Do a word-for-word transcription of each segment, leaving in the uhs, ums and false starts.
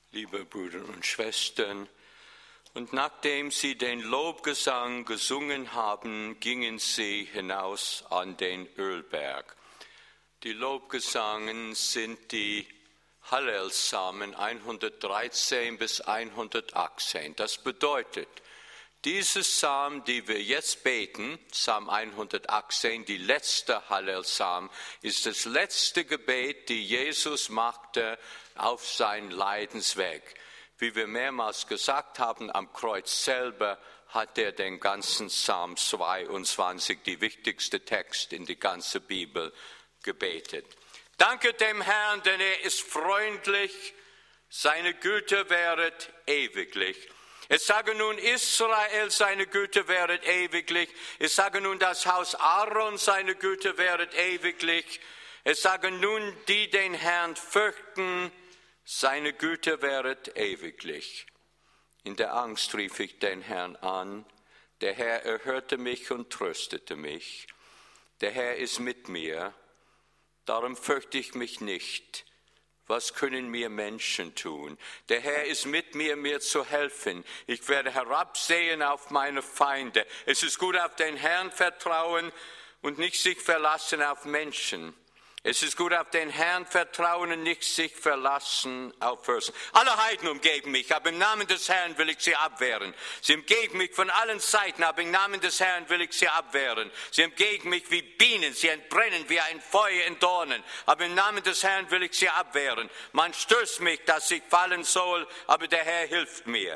liebe Brüder und Schwestern. Und nachdem sie den Lobgesang gesungen haben, gingen sie hinaus an den Ölberg. Die Lobgesangen sind die Hallelpsalmen hundertdreizehn bis hundertachtzehn. Das bedeutet, diese Psalm, die wir jetzt beten, Psalm hundertachtzehn, die letzte Hallelpsalm, ist das letzte Gebet, die Jesus machte auf sein Leidensweg. Wie wir mehrmals gesagt haben, am Kreuz selber hat er den ganzen Psalm zweiundzwanzig, die wichtigste Text in die ganze Bibel, gebetet. Danke dem Herrn, denn er ist freundlich, seine Güte währet ewiglich. Ich sage nun Israel, seine Güte währet ewiglich. Ich sage nun das Haus Aaron, seine Güte währet ewiglich. Ich sage nun die den Herrn fürchten, seine Güte währet ewiglich. In der Angst rief ich den Herrn an. Der Herr erhörte mich und tröstete mich. Der Herr ist mit mir, darum fürchte ich mich nicht. Was können mir Menschen tun? Der Herr ist mit mir, mir zu helfen. Ich werde herabsehen auf meine Feinde. Es ist gut, auf den Herrn vertrauen und nicht sich verlassen auf Menschen. Es ist gut, auf den Herrn vertrauen und nicht sich verlassen auf Fürsten. Alle Heiden umgeben mich, aber im Namen des Herrn will ich sie abwehren. Sie umgeben mich von allen Seiten, aber im Namen des Herrn will ich sie abwehren. Sie umgeben mich wie Bienen, sie entbrennen wie ein Feuer in Dornen, aber im Namen des Herrn will ich sie abwehren. Man stößt mich, dass ich fallen soll, aber der Herr hilft mir.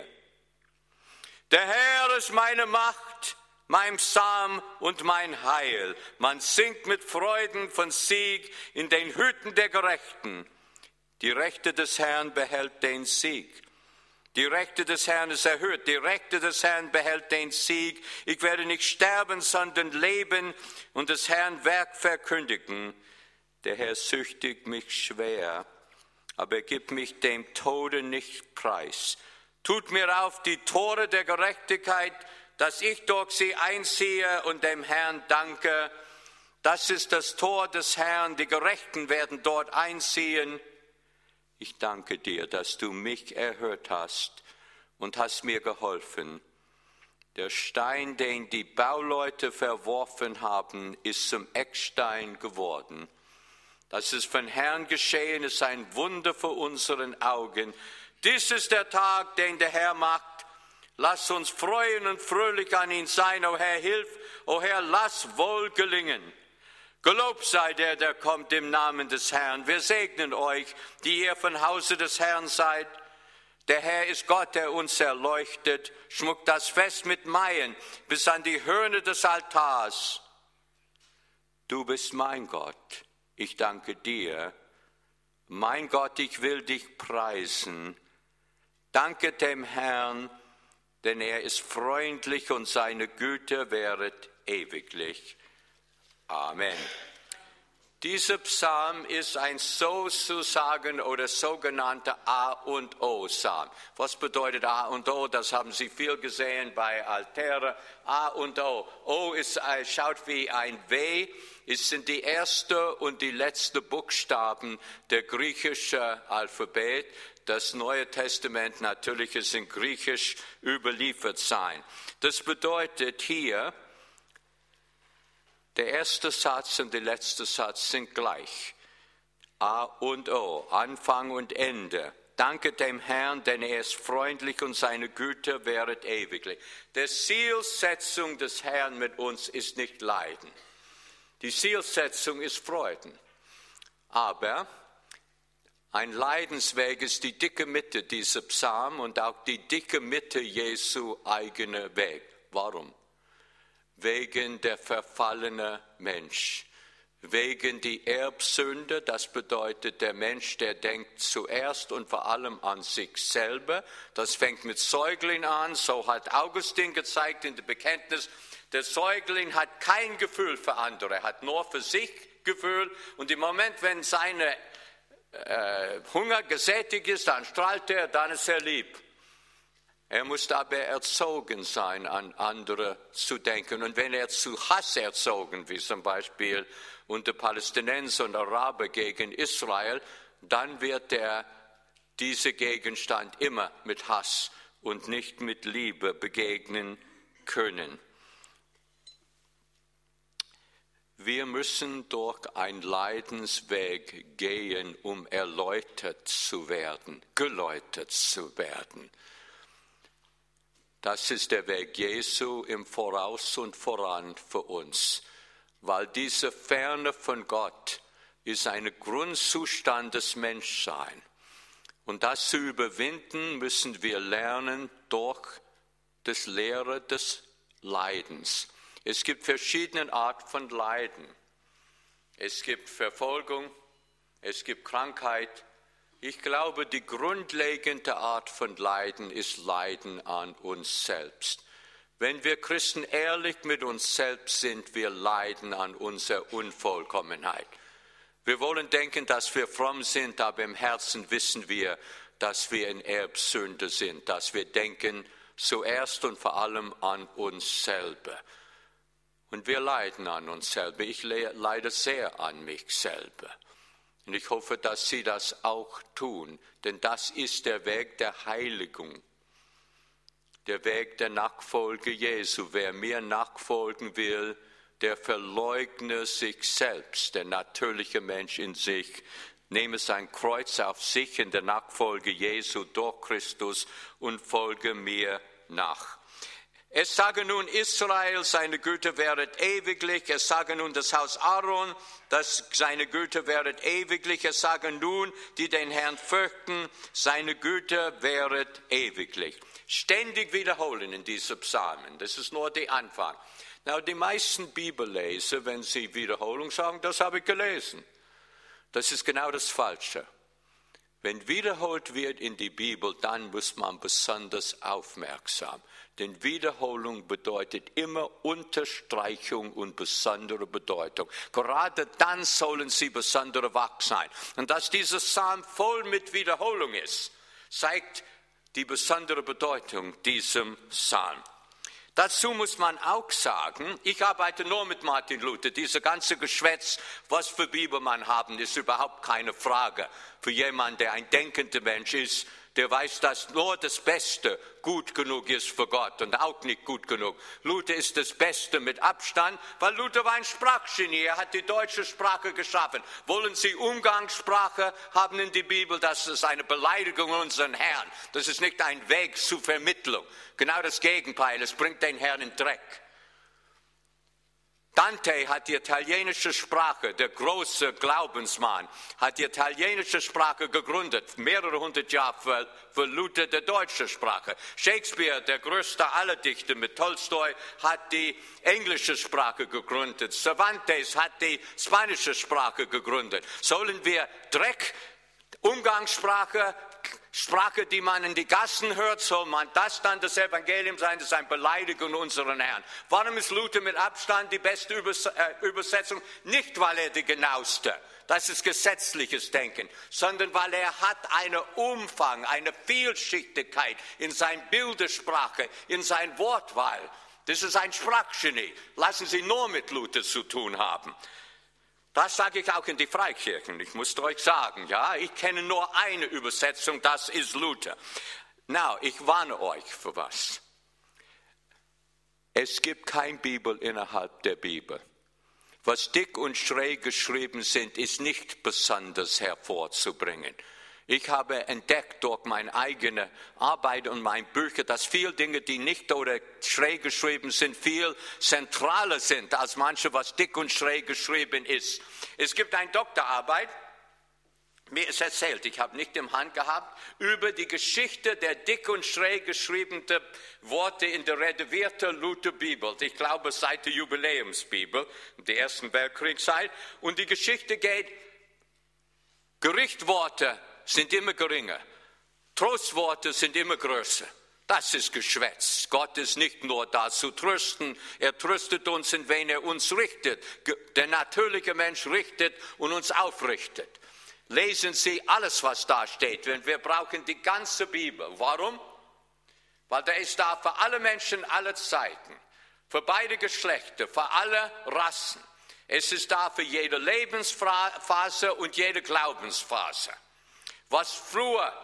Der Herr ist meine Macht, mein Psalm und mein Heil. Man singt mit Freuden von Sieg in den Hütten der Gerechten. Die Rechte des Herrn behält den Sieg. Die Rechte des Herrn ist erhöht. Die Rechte des Herrn behält den Sieg. Ich werde nicht sterben, sondern leben und des Herrn Werk verkündigen. Der Herr züchtigt mich schwer, aber er gibt mich dem Tode nicht preis. Tut mir auf die Tore der Gerechtigkeit, dass ich durch sie einziehe und dem Herrn danke. Das ist das Tor des Herrn, die Gerechten werden dort einziehen. Ich danke dir, dass du mich erhört hast und hast mir geholfen. Der Stein, den die Bauleute verworfen haben, ist zum Eckstein geworden. Das ist von Herrn geschehen, ist ein Wunder vor unseren Augen. Dies ist der Tag, den der Herr macht. Lass uns freuen und fröhlich an ihn sein, o Herr, hilf, o Herr, lass wohl gelingen. Gelobt sei der, der kommt im Namen des Herrn. Wir segnen euch, die ihr von Hause des Herrn seid. Der Herr ist Gott, der uns erleuchtet. Schmuckt das Fest mit Maien bis an die Hörner des Altars. Du bist mein Gott, ich danke dir. Mein Gott, ich will dich preisen. Danke dem Herrn, denn er ist freundlich und seine Güte währet ewiglich. Amen. Dieser Psalm ist ein sozusagen oder sogenannter A und O Psalm. Was bedeutet A und O? Das haben Sie viel gesehen bei Altäre. A und O. O ist, schaut wie ein W. Es sind die erste und die letzte Buchstaben der griechischen Alphabet. Das Neue Testament natürlich ist in Griechisch überliefert sein. Das bedeutet hier, der erste Satz und der letzte Satz sind gleich. A und O, Anfang und Ende. Danke dem Herrn, denn er ist freundlich und seine Güte währet ewiglich. Die Zielsetzung des Herrn mit uns ist nicht Leiden. Die Zielsetzung ist Freuden. Aber ein Leidensweg ist die dicke Mitte dieser Psalm und auch die dicke Mitte Jesu eigener Weg. Warum? Wegen der verfallene Mensch. Wegen die Erbsünde, das bedeutet der Mensch, der denkt zuerst und vor allem an sich selber. Das fängt mit Säugling an, so hat Augustin gezeigt in dem Bekenntnis. Der Säugling hat kein Gefühl für andere, er hat nur für sich Gefühl. Und im Moment, wenn seine äh, Hunger gesättigt ist, dann strahlt er, dann ist er lieb. Er muss aber erzogen sein, an andere zu denken. Und wenn er zu Hass erzogen, wie zum Beispiel unter Palästinenser und Araber gegen Israel, dann wird er diese Gegenstand immer mit Hass und nicht mit Liebe begegnen können. Wir müssen durch einen Leidensweg gehen, um erläutert zu werden, geläutert zu werden. Das ist der Weg Jesu im Voraus und voran für uns, weil diese Ferne von Gott ist ein Grundzustand des Menschseins. Und das zu überwinden, müssen wir lernen durch das Lehre des Leidens. Es gibt verschiedene Arten von Leiden. Es gibt Verfolgung, es gibt Krankheit. Ich glaube, die grundlegende Art von Leiden ist Leiden an uns selbst. Wenn wir Christen ehrlich mit uns selbst sind, wir leiden an unserer Unvollkommenheit. Wir wollen denken, dass wir fromm sind, aber im Herzen wissen wir, dass wir in Erbsünde sind, dass wir denken zuerst und vor allem an uns selber. Und wir leiden an uns selber. Ich leide sehr an mich selber. Und ich hoffe, dass Sie das auch tun, denn das ist der Weg der Heiligung, der Weg der Nachfolge Jesu. Wer mir nachfolgen will, der verleugne sich selbst, der natürliche Mensch in sich, nehme sein Kreuz auf sich in der Nachfolge Jesu durch Christus und folge mir nach. Es sage nun Israel, seine Güte wäret ewiglich. Es sage nun das Haus Aaron, dass seine Güte wäret ewiglich. Es sage nun, die den Herrn fürchten, seine Güte wäret ewiglich. Ständig wiederholen in diesen Psalmen. Das ist nur der Anfang. Na, die meisten Bibelleser, wenn sie Wiederholung sagen, das habe ich gelesen. Das ist genau das Falsche. Wenn wiederholt wird in die Bibel, dann muss man besonders aufmerksam. Denn Wiederholung bedeutet immer Unterstreichung und besondere Bedeutung. Gerade dann sollen sie besondere wach sein. Und dass dieser Psalm voll mit Wiederholung ist, zeigt die besondere Bedeutung diesem Psalm. Dazu muss man auch sagen, ich arbeite nur mit Martin Luther. Diese ganze Geschwätz, was für Bibel man haben, ist überhaupt keine Frage. Für jemanden, der ein denkender Mensch ist, der weiß, dass nur das Beste gut genug ist für Gott und auch nicht gut genug. Luther ist das Beste mit Abstand, weil Luther war ein Sprachgenie. Er hat die deutsche Sprache geschaffen. Wollen Sie Umgangssprache haben in die Bibel? Das ist eine Beleidigung unseren Herrn. Das ist nicht ein Weg zur Vermittlung. Genau das Gegenteil. Es bringt den Herrn in Dreck. Dante hat die italienische Sprache, der große Glaubensmann, hat die italienische Sprache gegründet, mehrere hundert Jahre für, für Luther der deutsche Sprache. Shakespeare, der größte aller Dichter mit Tolstoi, hat die englische Sprache gegründet. Cervantes hat die spanische Sprache gegründet. Sollen wir Dreck, Umgangssprache, Sprache, die man in die Gassen hört, soll man das dann das Evangelium sein? Das ist eine Beleidigung unseren Herrn. Warum ist Luther mit Abstand die beste Übersetzung? Nicht, weil er die genaueste, das ist gesetzliches Denken, sondern weil er hat einen Umfang, eine Vielschichtigkeit in seiner Bildersprache, in seiner Wortwahl. Das ist ein Sprachgenie. Lassen Sie nur mit Luther zu tun haben. Das sage ich auch in die Freikirchen. Ich muss euch sagen, ja, ich kenne nur eine Übersetzung, das ist Luther. Now, ich warne euch für was. Es gibt keine Bibel innerhalb der Bibel. Was dick und schräg geschrieben sind, ist nicht besonders hervorzubringen. Ich habe entdeckt durch meine eigene Arbeit und meine Bücher, dass viele Dinge, die nicht oder schräg geschrieben sind, viel zentraler sind als manche, was dick und schräg geschrieben ist. Es gibt eine Doktorarbeit, mir ist erzählt, ich habe nicht im Hand gehabt, über die Geschichte der dick und schräg geschriebenen Worte in der redevierten Lutherbibel. Ich glaube, seit der Jubiläumsbibel, der Ersten Weltkriegszeit. Und die Geschichte geht, Gerichtworte sind immer geringer. Trostworte sind immer größer. Das ist Geschwätz. Gott ist nicht nur da zu trösten, er tröstet uns, in wen er uns richtet. Der natürliche Mensch richtet und uns aufrichtet. Lesen Sie alles, was da steht, denn wir brauchen die ganze Bibel. Warum? Weil der ist da für alle Menschen aller Zeiten, für beide Geschlechter, für alle Rassen. Es ist da für jede Lebensphase und jede Glaubensphase. Was früher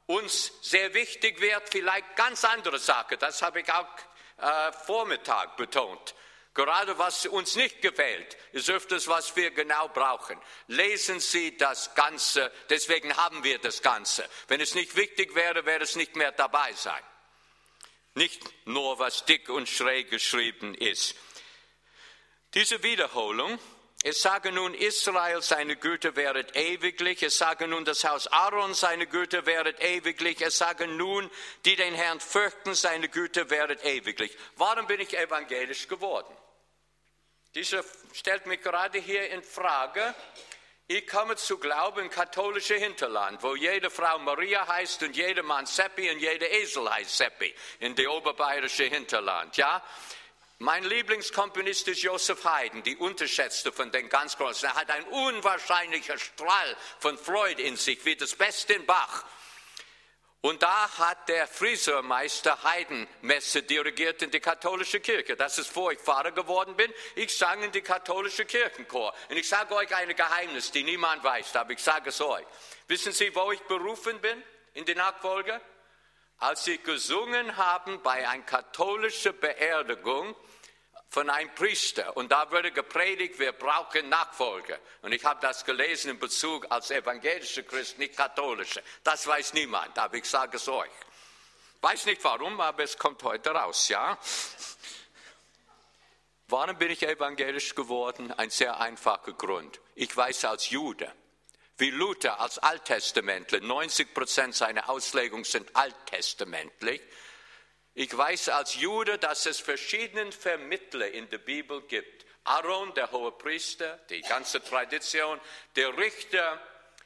uns sehr wichtig wird, vielleicht ganz andere Sache. Das habe ich auch äh, Vormittag betont. Gerade was uns nicht gefällt, ist öfters, was wir genau brauchen. Lesen Sie das Ganze, deswegen haben wir das Ganze. Wenn es nicht wichtig wäre, wäre es nicht mehr dabei sein. Nicht nur, was dick und schräg geschrieben ist. Diese Wiederholung, es sage nun Israel, seine Güte wäret ewiglich, es sage nun das Haus Aaron, seine Güte wäret ewiglich, es sage nun, die den Herrn fürchten, seine Güte wäret ewiglich. Warum bin ich evangelisch geworden? Dieser stellt mich gerade hier in Frage. Ich komme zu glauben in katholische Hinterland, wo jede Frau Maria heißt und jeder Mann Seppi und jeder Esel heißt Seppi, in die oberbayerische Hinterland, ja. Mein Lieblingskomponist ist Joseph Haydn, die unterschätzte von den ganz Großen. Er hat einen unwahrscheinlichen Strahl von Freude in sich, wie das Beste in Bach. Und da hat der Friseurmeister Haydn-Messe dirigiert in die katholische Kirche. Das ist, bevor ich Pfarrer geworden bin. Ich sang in die katholische Kirchenchor. Und ich sage euch ein Geheimnis, die niemand weiß, aber ich sage es euch. Wissen Sie, wo ich berufen bin in die Nachfolge? Als sie gesungen haben bei einer katholischen Beerdigung von einem Priester. Und da wurde gepredigt, wir brauchen Nachfolger. Und ich habe das gelesen in Bezug als evangelischer Christ, nicht katholische. Das weiß niemand, aber ich sage es euch. Weiß nicht warum, aber es kommt heute raus, ja. Warum bin ich evangelisch geworden? Ein sehr einfacher Grund. Ich weiß als Jude, wie Luther als Alttestamentler, neunzig Prozent seiner Auslegungen sind alttestamentlich. Ich weiß als Jude, dass es verschiedene Vermittler in der Bibel gibt. Aaron, der Hohepriester, die ganze Tradition, der Richter,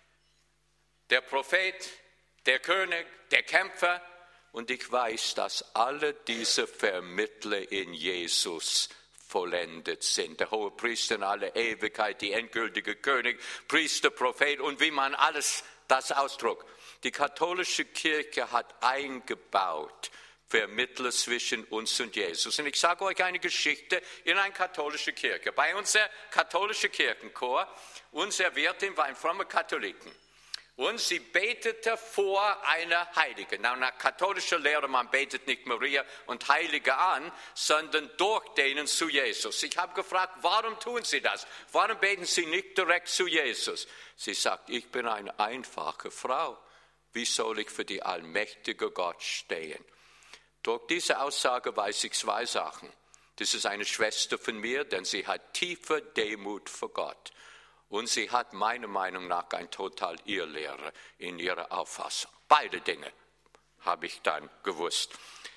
der Prophet, der König, der Kämpfer. Und ich weiß, dass alle diese Vermittler in Jesus vollendet sind. Der Hohepriester in aller Ewigkeit, die endgültige König, Priester, Prophet und wie man alles das ausdrückt. Die katholische Kirche hat eingebaut Vermittler zwischen uns und Jesus. Und ich sage euch eine Geschichte in einer katholischen Kirche. Bei unserer katholischen Kirchenchor, unser Wirtin war ein frommer Katholiken. Und sie betete vor einer Heiligen. Now, nach katholischer Lehre, man betet nicht Maria und Heilige an, sondern durch denen zu Jesus. Ich habe gefragt, warum tun sie das? Warum beten sie nicht direkt zu Jesus? Sie sagt, ich bin eine einfache Frau. Wie soll ich für die allmächtige Gott stehen? Durch diese Aussage weiß ich zwei Sachen. Das ist eine Schwester von mir, denn sie hat tiefe Demut vor Gott. Und sie hat meiner Meinung nach ein total Irrlehrer in ihrer Auffassung. Beide Dinge habe ich dann gewusst.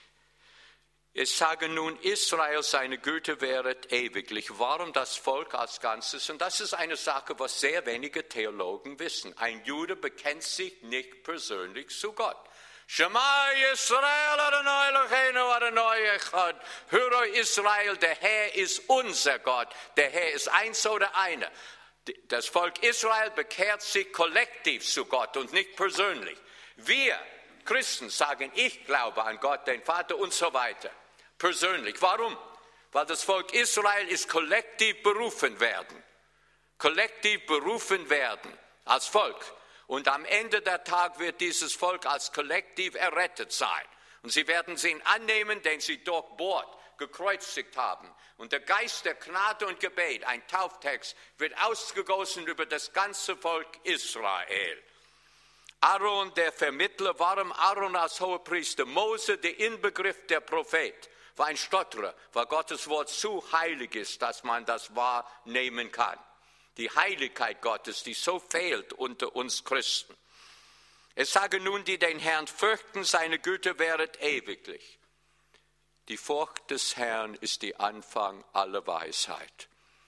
Es sage nun, Israel, seine Güte wäret ewiglich. Warum das Volk als Ganzes? Und das ist eine Sache, was sehr wenige Theologen wissen. Ein Jude bekennt sich nicht persönlich zu Gott. Shema Yisrael Adonai Eloheinu Adonai Echad. Höre Israel, der Herr ist unser Gott. Der Herr ist eins oder einer. Das Volk Israel bekehrt sich kollektiv zu Gott und nicht persönlich. Wir Christen sagen, ich glaube an Gott, den Vater und so weiter. Persönlich. Warum? Weil das Volk Israel ist kollektiv berufen werden. Kollektiv berufen werden als Volk. Und am Ende der Tag wird dieses Volk als Kollektiv errettet sein. Und sie werden ihn annehmen, den sie durchbohrt, gekreuzigt haben. Und der Geist der Gnade und Gebet, ein Tauftext, wird ausgegossen über das ganze Volk Israel. Aaron, der Vermittler, warum Aaron als Hohepriester? Mose, der Inbegriff der Prophet, war ein Stotterer, weil Gottes Wort zu heilig ist, dass man das wahrnehmen kann. Die Heiligkeit Gottes, die so fehlt unter uns Christen. Es sage nun, die den Herrn fürchten, seine Güte wäret ewiglich. Die Furcht des Herrn ist der Anfang aller Weisheit.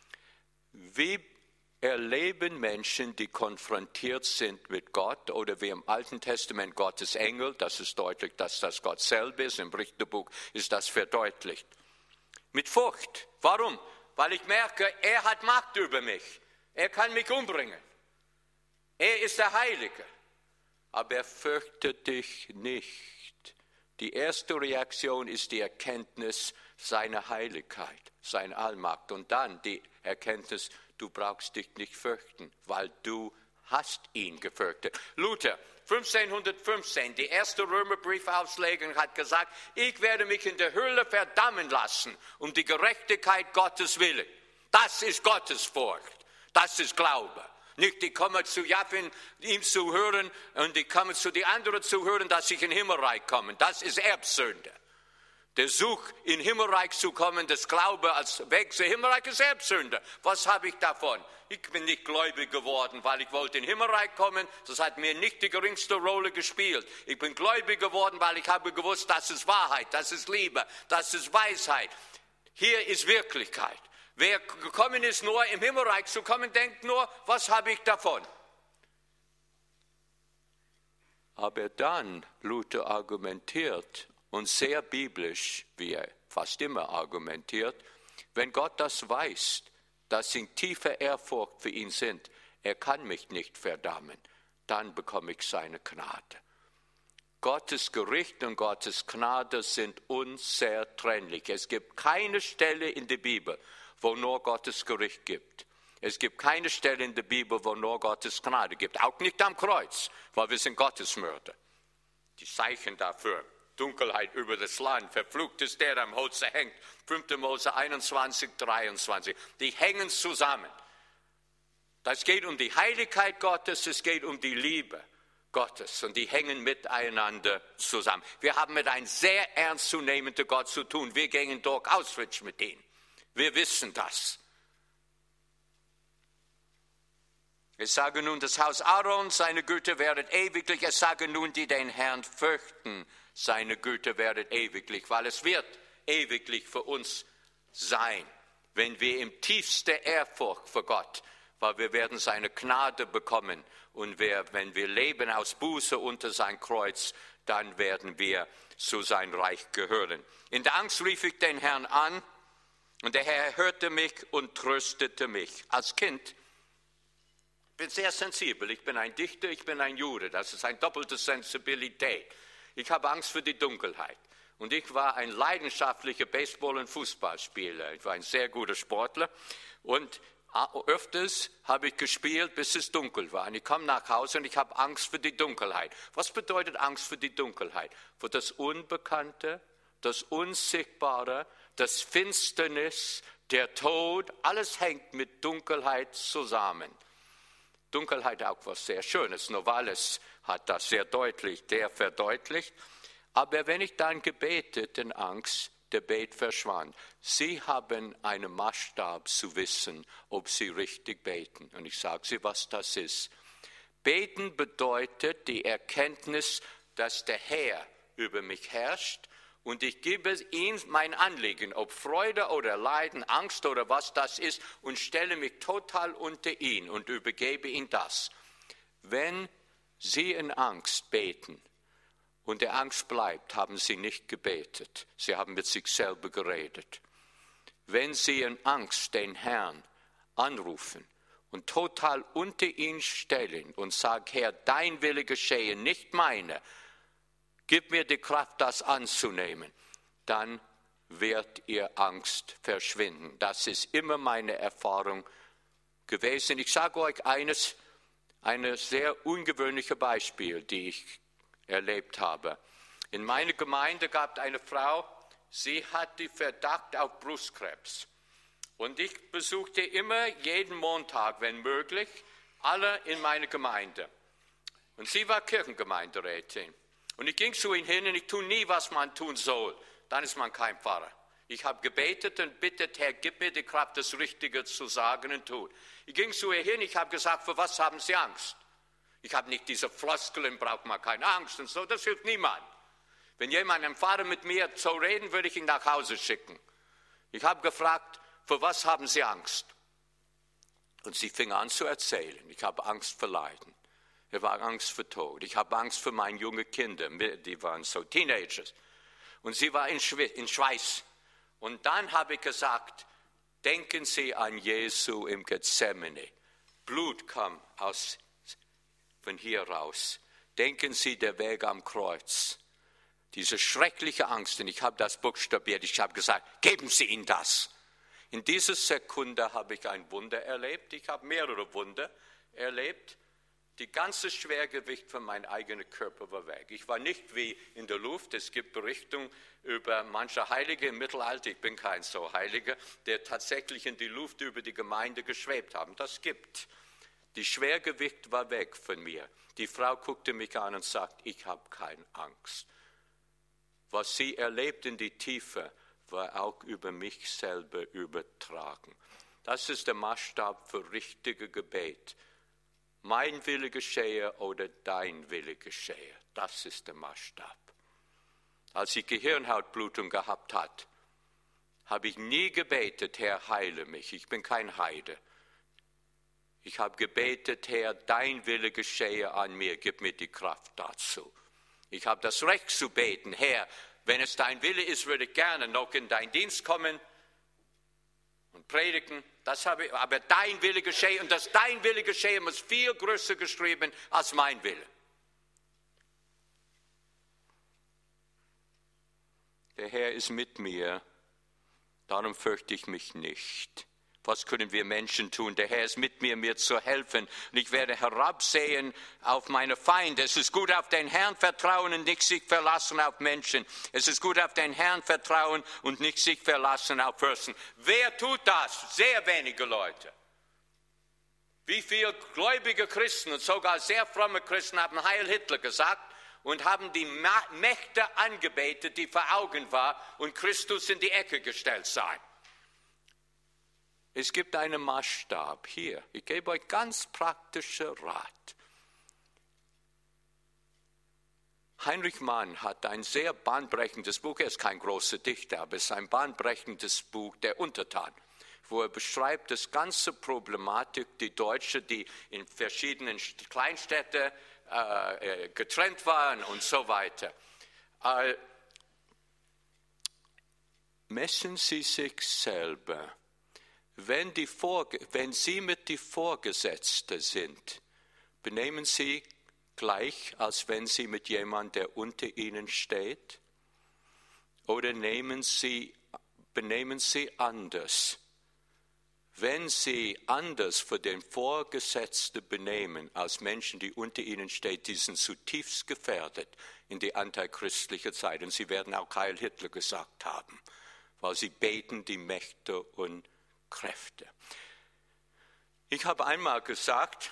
Wie erleben Menschen, die konfrontiert sind mit Gott, oder wie im Alten Testament Gottes Engel, das ist deutlich, dass das Gott selber ist, im Richterbuch ist das verdeutlicht. Mit Furcht. Warum? Weil ich merke, er hat Macht über mich. Er kann mich umbringen. Er ist der Heilige. Aber er fürchtet dich nicht. Die erste Reaktion ist die Erkenntnis seiner Heiligkeit, seiner Allmacht. Und dann die Erkenntnis, du brauchst dich nicht fürchten, weil du hast ihn gefürchtet. Luther, fünfzehnhundertfünfzehn, die erste Römerbriefauslegung hat gesagt, ich werde mich in der Hölle verdammen lassen, um die Gerechtigkeit Gottes willen. Das ist Gottesfurcht, das ist Glaube. Nicht, die kommen zu Jahwe, ihm zu hören, und die kommen zu den anderen zu hören, dass sie in den Himmelreich kommen. Das ist Erbsünde. Der Such, in den Himmelreich zu kommen, das Glaube als Weg zum Himmelreich ist Erbsünde. Was habe ich davon? Ich bin nicht gläubig geworden, weil ich wollte in den Himmelreich kommen. Das hat mir nicht die geringste Rolle gespielt. Ich bin gläubig geworden, weil ich habe gewusst, das ist Wahrheit, das ist Liebe, das ist Weisheit. Hier ist Wirklichkeit. Wer gekommen ist, nur im Himmelreich zu kommen, denkt nur, was habe ich davon? Aber dann Luther argumentiert, und sehr biblisch, wie er fast immer argumentiert, wenn Gott das weiß, dass in tiefer Ehrfurcht für ihn sind, er kann mich nicht verdammen, dann bekomme ich seine Gnade. Gottes Gericht und Gottes Gnade sind unzertrennlich. Es gibt keine Stelle in der Bibel, wo nur Gottes Gericht gibt. Es gibt keine Stelle in der Bibel, wo nur Gottes Gnade gibt. Auch nicht am Kreuz, weil wir sind Gottesmörder. Die Zeichen dafür, Dunkelheit über das Land, verflucht ist der, der am Holze hängt. fünfter Mose einundzwanzig, dreiundzwanzig. Die hängen zusammen. Das geht um die Heiligkeit Gottes, es geht um die Liebe Gottes. Und die hängen miteinander zusammen. Wir haben mit einem sehr ernstzunehmenden Gott zu tun. Wir gehen durch Auschwitz mit ihm. Wir wissen das. Es sage nun das Haus Aarons, seine Güter werdet ewiglich. Es sage nun, die den Herrn fürchten, seine Güter werdet ewiglich. Weil es wird ewiglich für uns sein, wenn wir im tiefsten Ehrfurcht vor Gott, weil wir werden seine Gnade bekommen. Und wir, wenn wir leben aus Buße unter sein Kreuz, dann werden wir zu sein Reich gehören. In der Angst rief ich den Herrn an. Und der Herr hörte mich und tröstete mich. Als Kind bin ich sehr sensibel. Ich bin ein Dichter, ich bin ein Jude. Das ist eine doppelte Sensibilität. Ich habe Angst für die Dunkelheit. Und ich war ein leidenschaftlicher Baseball- und Fußballspieler. Ich war ein sehr guter Sportler. Und öfters habe ich gespielt, bis es dunkel war. Und ich komme nach Hause und ich habe Angst für die Dunkelheit. Was bedeutet Angst für die Dunkelheit? Für das Unbekannte, das Unsichtbare, das Finsternis, der Tod, alles hängt mit Dunkelheit zusammen. Dunkelheit auch was sehr Schönes. Novalis hat das sehr deutlich, der verdeutlicht. Aber wenn ich dann gebetet in Angst, der Bet verschwand. Sie haben einen Maßstab zu wissen, ob Sie richtig beten. Und ich sage Sie, was das ist. Beten bedeutet die Erkenntnis, dass der Herr über mich herrscht. Und ich gebe ihm mein Anliegen, ob Freude oder Leiden, Angst oder was das ist, und stelle mich total unter ihn und übergebe ihm das. Wenn Sie in Angst beten und der Angst bleibt, haben Sie nicht gebetet. Sie haben mit sich selber geredet. Wenn Sie in Angst den Herrn anrufen und total unter ihn stellen und sagen, Herr, dein Wille geschehe, nicht meine, gib mir die Kraft, das anzunehmen, dann wird Ihr Angst verschwinden. Das ist immer meine Erfahrung gewesen. Ich sage euch eines, ein sehr ungewöhnliches Beispiel, die ich erlebt habe. In meiner Gemeinde gab es eine Frau, sie hatte Verdacht auf Brustkrebs. Und ich besuchte immer jeden Montag, wenn möglich, alle in meiner Gemeinde. Und sie war Kirchengemeinderätin. Und ich ging zu ihnen hin und ich tue nie, was man tun soll. Dann ist man kein Pfarrer. Ich habe gebetet und bittet, Herr, gib mir die Kraft, das Richtige zu sagen und tun. Ich ging zu ihr hin, ich habe gesagt, für was haben Sie Angst? Ich habe nicht diese Floskeln, braucht man keine Angst und so, das hilft niemand. Wenn jemand ein Pfarrer mit mir so reden, würde ich ihn nach Hause schicken. Ich habe gefragt, für was haben Sie Angst? Und sie fing an zu erzählen, ich habe Angst vor Leiden. Ich habe Angst vor Tod. Ich habe Angst für meine jungen Kinder, die waren so Teenagers. Und sie war in Schweiß. Und dann habe ich gesagt, denken Sie an Jesu im Gethsemane. Blut kam aus, von hier raus. Denken Sie der Weg am Kreuz. Diese schreckliche Angst, und ich habe das buchstabiert. Ich habe gesagt, geben Sie ihm das. In dieser Sekunde habe ich ein Wunder erlebt. Ich habe mehrere Wunder erlebt. Die ganze Schwergewicht von meinem eigenen Körper war weg. Ich war nicht wie in der Luft. Es gibt Berichtungen über manche Heilige im Mittelalter, ich bin kein so Heiliger, der tatsächlich in die Luft über die Gemeinde geschwebt haben. Das gibt. Die Schwergewicht war weg von mir. Die Frau guckte mich an und sagte, ich habe keine Angst. Was sie erlebt in die Tiefe, war auch über mich selber übertragen. Das ist der Maßstab für richtige Gebet. Mein Wille geschehe oder dein Wille geschehe. Das ist der Maßstab. Als ich Gehirnhautblutung gehabt hat, habe ich nie gebetet, Herr, heile mich. Ich bin kein Heide. Ich habe gebetet, Herr, dein Wille geschehe an mir, gib mir die Kraft dazu. Ich habe das Recht zu beten, Herr, wenn es dein Wille ist, würde ich gerne noch in deinen Dienst kommen und predigen. Das habe ich, aber dein Wille geschehe, und das dein Wille geschehe muss viel größer geschrieben als mein Wille. Der Herr ist mit mir, darum fürchte ich mich nicht. Was können wir Menschen tun? Der Herr ist mit mir, mir zu helfen. Und ich werde herabsehen auf meine Feinde. Es ist gut, auf den Herrn vertrauen und nicht sich verlassen auf Menschen. Es ist gut, auf den Herrn vertrauen und nicht sich verlassen auf Fürsten. Wer tut das? Sehr wenige Leute. Wie viele gläubige Christen und sogar sehr fromme Christen haben Heil Hitler gesagt und haben die Mächte angebetet, die vor Augen war, und Christus in die Ecke gestellt sei. Es gibt einen Maßstab hier. Ich gebe euch ganz praktischen Rat. Heinrich Mann hat ein sehr bahnbrechendes Buch, er ist kein großer Dichter, aber es ist ein bahnbrechendes Buch, Der Untertan, wo er beschreibt das ganze Problematik, die Deutsche, die in verschiedenen Kleinstädten äh, getrennt waren und so weiter. Äh, messen Sie sich selber. Wenn, die Vorge- wenn Sie mit die Vorgesetzten sind, benehmen Sie gleich, als wenn Sie mit jemandem, der unter Ihnen steht? Oder nehmen Sie, benehmen Sie anders? Wenn Sie anders für den Vorgesetzten benehmen, als Menschen, die unter Ihnen stehen, die sind zutiefst gefährdet in die antichristliche Zeit. Und Sie werden auch Heil Hitler gesagt haben, weil Sie beten die Mächte und Kräfte. Ich habe einmal gesagt,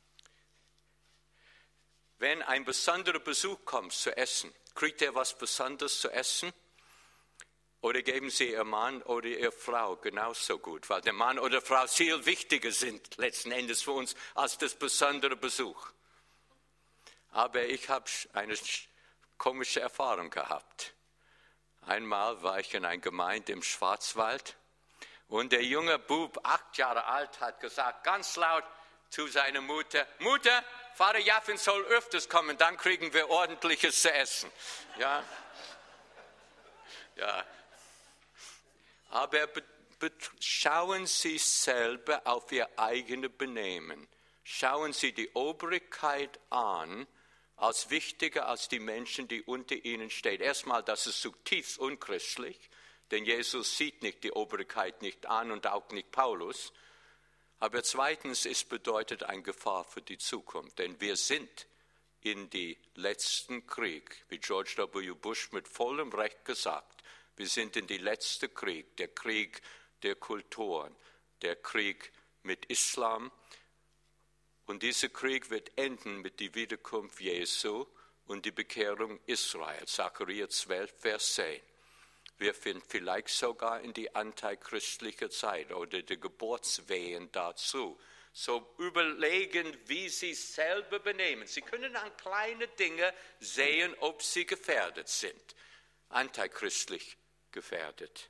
wenn ein besonderer Besuch kommt zu essen, kriegt er was Besonderes zu essen? Oder geben Sie Ihr Mann oder Ihre Frau genauso gut? Weil der Mann oder Frau viel wichtiger sind letzten Endes für uns als das besondere Besuch. Aber ich habe eine komische Erfahrung gehabt. Einmal war ich in einer Gemeinde im Schwarzwald. Und der junge Bub, acht Jahre alt, hat gesagt, ganz laut zu seiner Mutter, Mutter, Vater Jaffin soll öfters kommen, dann kriegen wir Ordentliches zu essen. Ja, ja. Aber be- be- schauen Sie selber auf Ihr eigenes Benehmen. Schauen Sie die Obrigkeit an, als wichtiger als die Menschen, die unter Ihnen stehen. Erstmal, das ist zutiefst unchristlich. Denn Jesus sieht nicht die Obrigkeit nicht an und auch nicht Paulus. Aber zweitens, es bedeutet eine Gefahr für die Zukunft. Denn wir sind in den letzten Krieg, wie George W. Bush mit vollem Recht gesagt, wir sind in den letzten Krieg, der Krieg der Kulturen, der Krieg mit Islam. Und dieser Krieg wird enden mit der Wiederkunft Jesu und die Bekehrung Israels. Zachariah zwölf, Vers zehn. Wir finden vielleicht sogar in die antichristliche Zeit oder die Geburtswehen dazu. So überlegen, wie Sie selber benehmen. Sie können an kleine Dinge sehen, ob Sie gefährdet sind. Antichristlich gefährdet.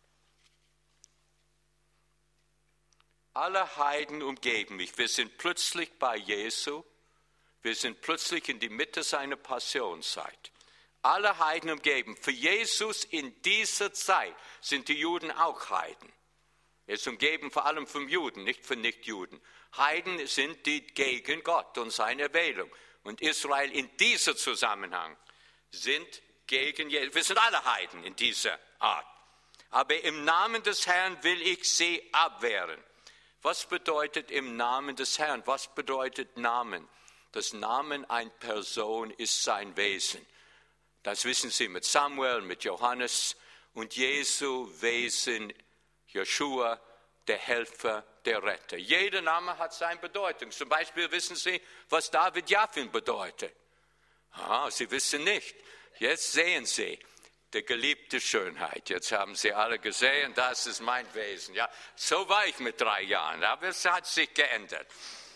Alle Heiden umgeben mich. Wir sind plötzlich bei Jesu. Wir sind plötzlich in die Mitte seiner Passionszeit. Alle Heiden umgeben. Für Jesus in dieser Zeit sind die Juden auch Heiden. Er ist umgeben vor allem von Juden, nicht von Nichtjuden. Heiden sind die gegen Gott und seine Erwählung. Und Israel in diesem Zusammenhang sind gegen Jesus. Wir sind alle Heiden in dieser Art. Aber im Namen des Herrn will ich sie abwehren. Was bedeutet im Namen des Herrn? Was bedeutet Namen? Das Namen einer Person ist sein Wesen. Das wissen Sie mit Samuel, mit Johannes und Jesu Wesen, Jeschua, der Helfer, der Retter. Jeder Name hat seine Bedeutung. Zum Beispiel wissen Sie, was David Javin bedeutet. Ah, Sie wissen nicht. Jetzt sehen Sie die geliebte Schönheit. Jetzt haben Sie alle gesehen, das ist mein Wesen. Ja, so war ich mit drei Jahren, aber es hat sich geändert.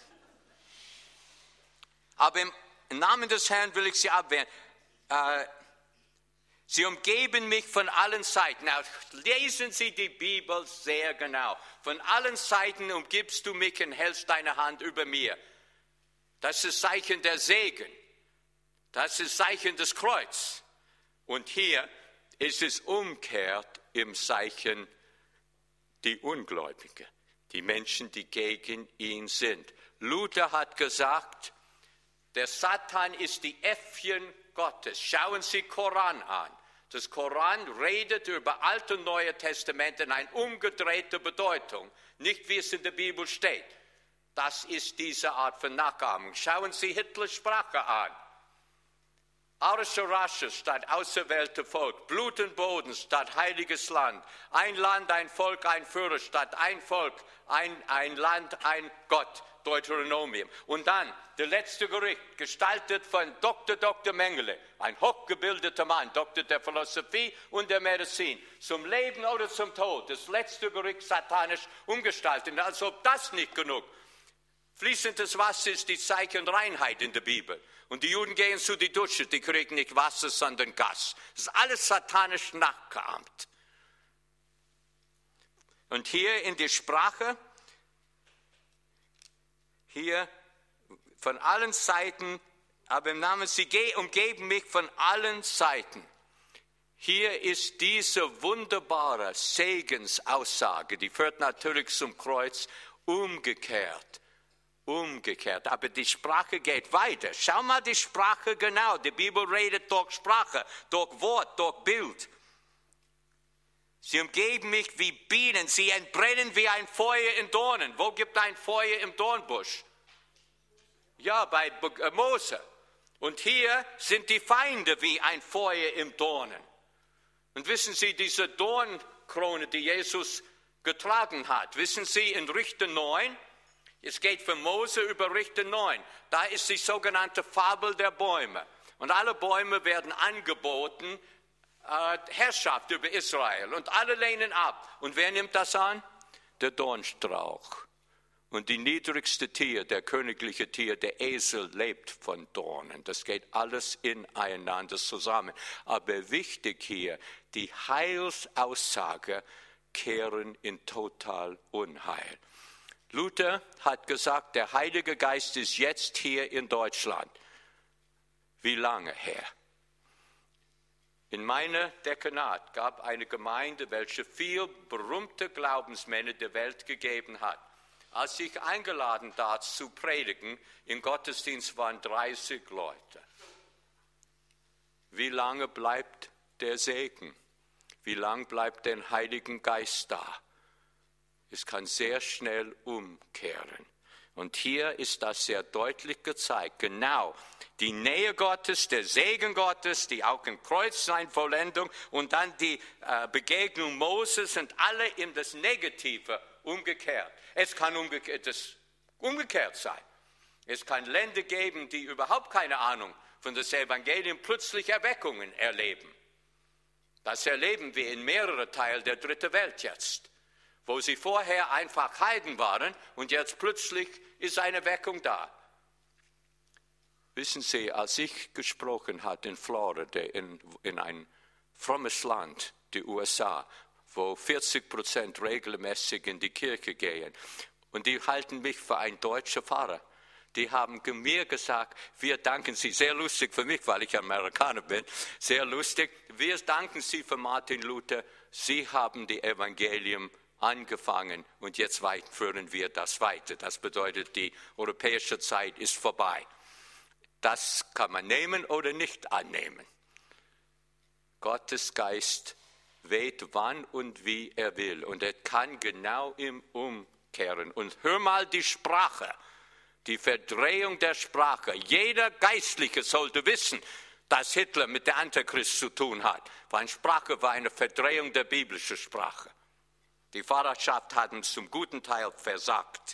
Aber im Namen des Herrn will ich Sie abwehren. Äh, Sie umgeben mich von allen Seiten. Now, lesen Sie die Bibel sehr genau. Von allen Seiten umgibst du mich und hältst deine Hand über mir. Das ist Zeichen der Segen. Das ist Zeichen des Kreuz. Und hier ist es umgekehrt im Zeichen die Ungläubigen, die Menschen, die gegen ihn sind. Luther hat gesagt, der Satan ist die Äffchen Gottes. Schauen Sie Koran an. Das Koran redet über Alte und Neue Testament in eine umgedrehte Bedeutung, nicht wie es in der Bibel steht. Das ist diese Art von Nachahmung. Schauen Sie Hitlers Sprache an. Arische Rasse statt auserwählte Volk, Blut und Boden statt heiliges Land, ein Land, ein Volk, ein Führer statt ein Volk, ein, ein Land, ein Gott. Deuteronomium. Und dann der letzte Gericht, gestaltet von Doktor Doktor Mengele, ein hochgebildeter Mann, Doktor der Philosophie und der Medizin, zum Leben oder zum Tod, das letzte Gericht satanisch umgestaltet. Als ob das nicht genug. Fließendes Wasser ist die Zeichen Reinheit in der Bibel. Und die Juden gehen zu die Dusche, die kriegen nicht Wasser, sondern Gas. Das ist alles satanisch nachgeahmt. Und hier in der Sprache, hier von allen Seiten, aber im Namen, sie umgeben mich von allen Seiten. Hier ist diese wunderbare Segensaussage, die führt natürlich zum Kreuz, umgekehrt, umgekehrt. Aber die Sprache geht weiter. Schau mal die Sprache genau. Die Bibel redet durch Sprache, durch Wort, durch Bild. Sie umgeben mich wie Bienen, sie entbrennen wie ein Feuer in Dornen. Wo gibt ein Feuer im Dornbusch? Ja, bei Mose. Und hier sind die Feinde wie ein Feuer im Dornen. Und wissen Sie, diese Dornkrone, die Jesus getragen hat, wissen Sie, in Richter neun, es geht von Mose über Richter neun, da ist die sogenannte Fabel der Bäume. Und alle Bäume werden angeboten, Herrschaft über Israel und alle lehnen ab. Und wer nimmt das an? Der Dornstrauch. Und die niedrigste Tier, der königliche Tier, der Esel, lebt von Dornen. Das geht alles ineinander zusammen. Aber wichtig hier, die Heilsaussage kehren in total Unheil. Luther hat gesagt, der Heilige Geist ist jetzt hier in Deutschland. Wie lange her? In meiner Dekanat gab eine Gemeinde, welche viel berühmte Glaubensmänner der Welt gegeben hat. Als ich eingeladen war zu predigen, im Gottesdienst waren dreißig Leute. Wie lange bleibt der Segen? Wie lange bleibt der Heilige Geist da? Es kann sehr schnell umkehren. Und hier ist das sehr deutlich gezeigt. Genau, die Nähe Gottes, der Segen Gottes, die auch im Kreuz sein Vollendung und dann die äh, Begegnung Moses sind alle in das Negative umgekehrt. Es kann umgekehrt, das umgekehrt sein. Es kann Länder geben, die überhaupt keine Ahnung von das Evangelium plötzlich Erweckungen erleben. Das erleben wir in mehreren Teilen der dritten Welt jetzt, wo sie vorher einfach Heiden waren und jetzt plötzlich ist eine Weckung da. Wissen Sie, als ich gesprochen habe in Florida, in, in ein frommes Land, die U S A, wo vierzig Prozent regelmäßig in die Kirche gehen, und die halten mich für einen deutschen Pfarrer. Die haben mir gesagt, wir danken Sie, sehr lustig für mich, weil ich Amerikaner bin, sehr lustig, wir danken Sie für Martin Luther, Sie haben die Evangelium angefangen und jetzt führen wir das weiter. Das bedeutet, die europäische Zeit ist vorbei. Das kann man nehmen oder nicht annehmen. Gottes Geist weht wann und wie er will und er kann genau im Umkehren. Und hör mal die Sprache. Die Verdrehung der Sprache. Jeder Geistliche sollte wissen, dass Hitler mit der Antichrist zu tun hat, weil Sprache war eine Verdrehung der biblischen Sprache. Die Pfarrerschaft hat uns zum guten Teil versagt.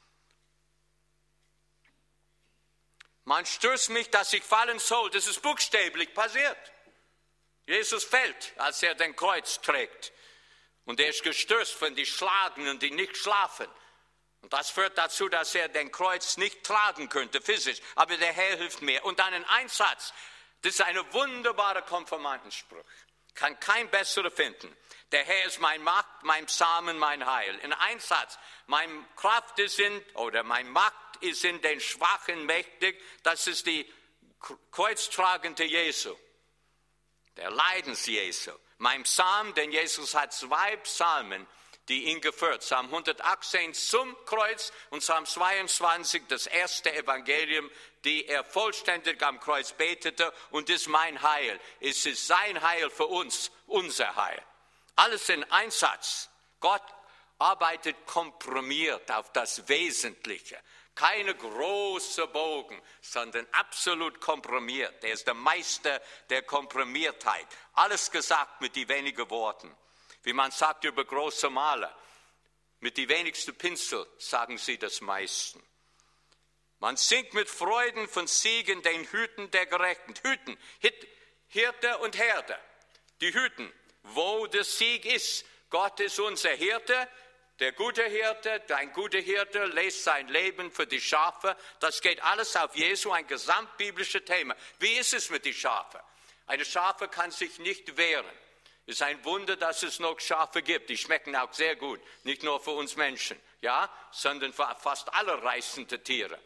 Man stürzt mich, dass ich fallen soll. Das ist buchstäblich passiert. Jesus fällt, als er den Kreuz trägt. Und er ist gestürzt, wenn die schlagen und die nicht schlafen. Und das führt dazu, dass er den Kreuz nicht tragen könnte, physisch. Aber der Herr hilft mir. Und dann ein Einsatz. Das ist eine wunderbare Konfirmandenspruch. Kann kein besserer finden. Der Herr ist mein Macht, mein Samen, mein Heil. In einem Satz. Meine Kraft ist in, oder meine Macht ist in den Schwachen mächtig. Das ist die kreuztragende Jesu. Der Leidens-Jesu. Mein Psalm, denn Jesus hat zwei Psalmen, die ihn geführt. Psalm hundertachtzehn zum Kreuz und Psalm zweiundzwanzig, das erste Evangelium, die er vollständig am Kreuz betete. Und das ist mein Heil. Es ist sein Heil für uns, unser Heil. Alles in Einsatz. Gott arbeitet komprimiert auf das Wesentliche. Keine große Bogen, sondern absolut komprimiert. Er ist der Meister der Komprimiertheit. Alles gesagt mit den wenigen Worten. Wie man sagt über große Maler, mit den wenigsten Pinsel sagen sie das meisten. Man singt mit Freuden von Siegen den Hüten der Gerechten. Hüten, Hirte und Herde. Die Hüten, wo der Sieg ist. Gott ist unser Hirte. Der gute Hirte, ein guter Hirte lässt sein Leben für die Schafe. Das geht alles auf Jesu, ein gesamtbiblisches Thema. Wie ist es mit den Schafen? Eine Schafe kann sich nicht wehren. Es ist ein Wunder, dass es noch Schafe gibt. Die schmecken auch sehr gut, nicht nur für uns Menschen, ja, sondern für fast alle reißende Tiere.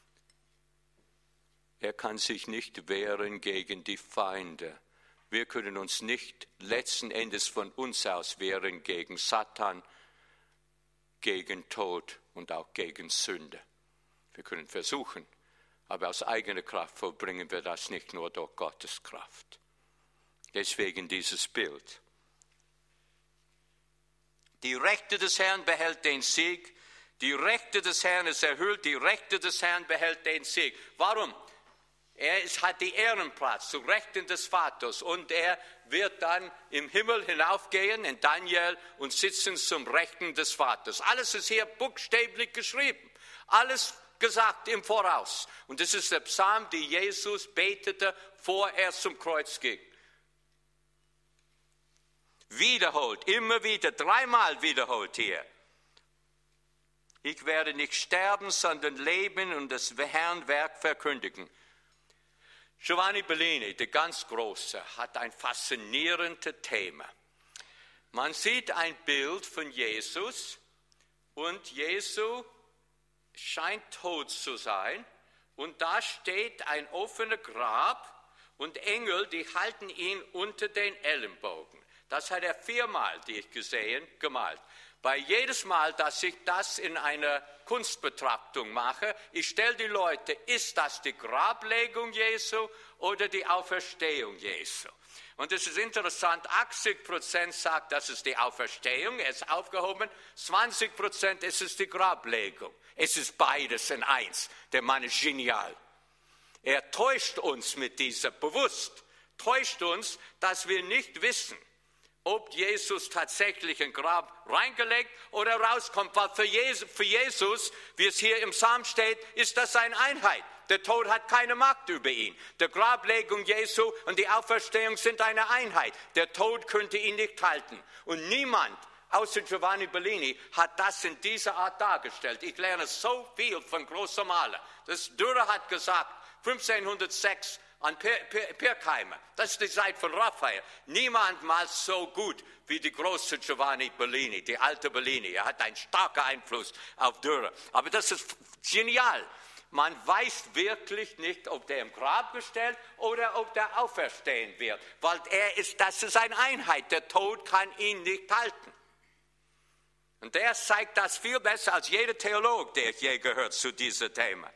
Er kann sich nicht wehren gegen die Feinde. Wir können uns nicht letzten Endes von uns aus wehren gegen Satan, gegen Tod und auch gegen Sünde. Wir können versuchen, aber aus eigener Kraft vollbringen wir das nicht, nur durch Gottes Kraft. Deswegen dieses Bild. Die Rechte des Herrn behält den Sieg. Die Rechte des Herrn ist erhöht. Die Rechte des Herrn behält den Sieg. Warum? Er ist, hat die Ehrenplatz zu Rechten des Vaters und er wird dann im Himmel hinaufgehen in Daniel und sitzen zum Rechten des Vaters. Alles ist hier buchstäblich geschrieben. Alles gesagt im Voraus. Und das ist der Psalm, den Jesus betete, bevor er zum Kreuz ging. Wiederholt, immer wieder, dreimal wiederholt hier. Ich werde nicht sterben, sondern leben und das Herrn Werk verkündigen. Giovanni Bellini, der ganz Große, hat ein faszinierendes Thema. Man sieht ein Bild von Jesus und Jesus scheint tot zu sein und da steht ein offenes Grab und Engel, die halten ihn unter den Ellenbogen. Das hat er viermal, die ich gesehen, gemalt. Bei jedes Mal, dass ich das in einer Kunstbetrachtung mache, ich stelle die Leute, ist das die Grablegung Jesu oder die Auferstehung Jesu? Und es ist interessant, achtzig Prozent sagt, das ist die Auferstehung, er ist aufgehoben, zwanzig Prozent ist es die Grablegung. Es ist beides in eins. Der Mann ist genial. Er täuscht uns mit dieser, bewusst täuscht uns, dass wir nicht wissen, ob Jesus tatsächlich ein Grab reingelegt oder rauskommt. Weil für Jesus, für Jesus, wie es hier im Psalm steht, ist das eine Einheit. Der Tod hat keine Macht über ihn. Die Grablegung Jesu und die Auferstehung sind eine Einheit. Der Tod könnte ihn nicht halten. Und niemand, außer Giovanni Bellini, hat das in dieser Art dargestellt. Ich lerne so viel von großen Malern. Das Dürer hat gesagt, fünfzehnhundertsechs, an Pirkheimer, das ist die Zeit von Raphael. Niemand malt so gut wie die große Giovanni Bellini, die alte Bellini. Er hat einen starken Einfluss auf Dürer. Aber das ist genial. Man weiß wirklich nicht, ob der im Grab gestellt oder ob der auferstehen wird. Weil er ist, das ist eine Einheit. Der Tod kann ihn nicht halten. Und der zeigt das viel besser als jeder Theologe, der ich je gehört zu diesem Thema.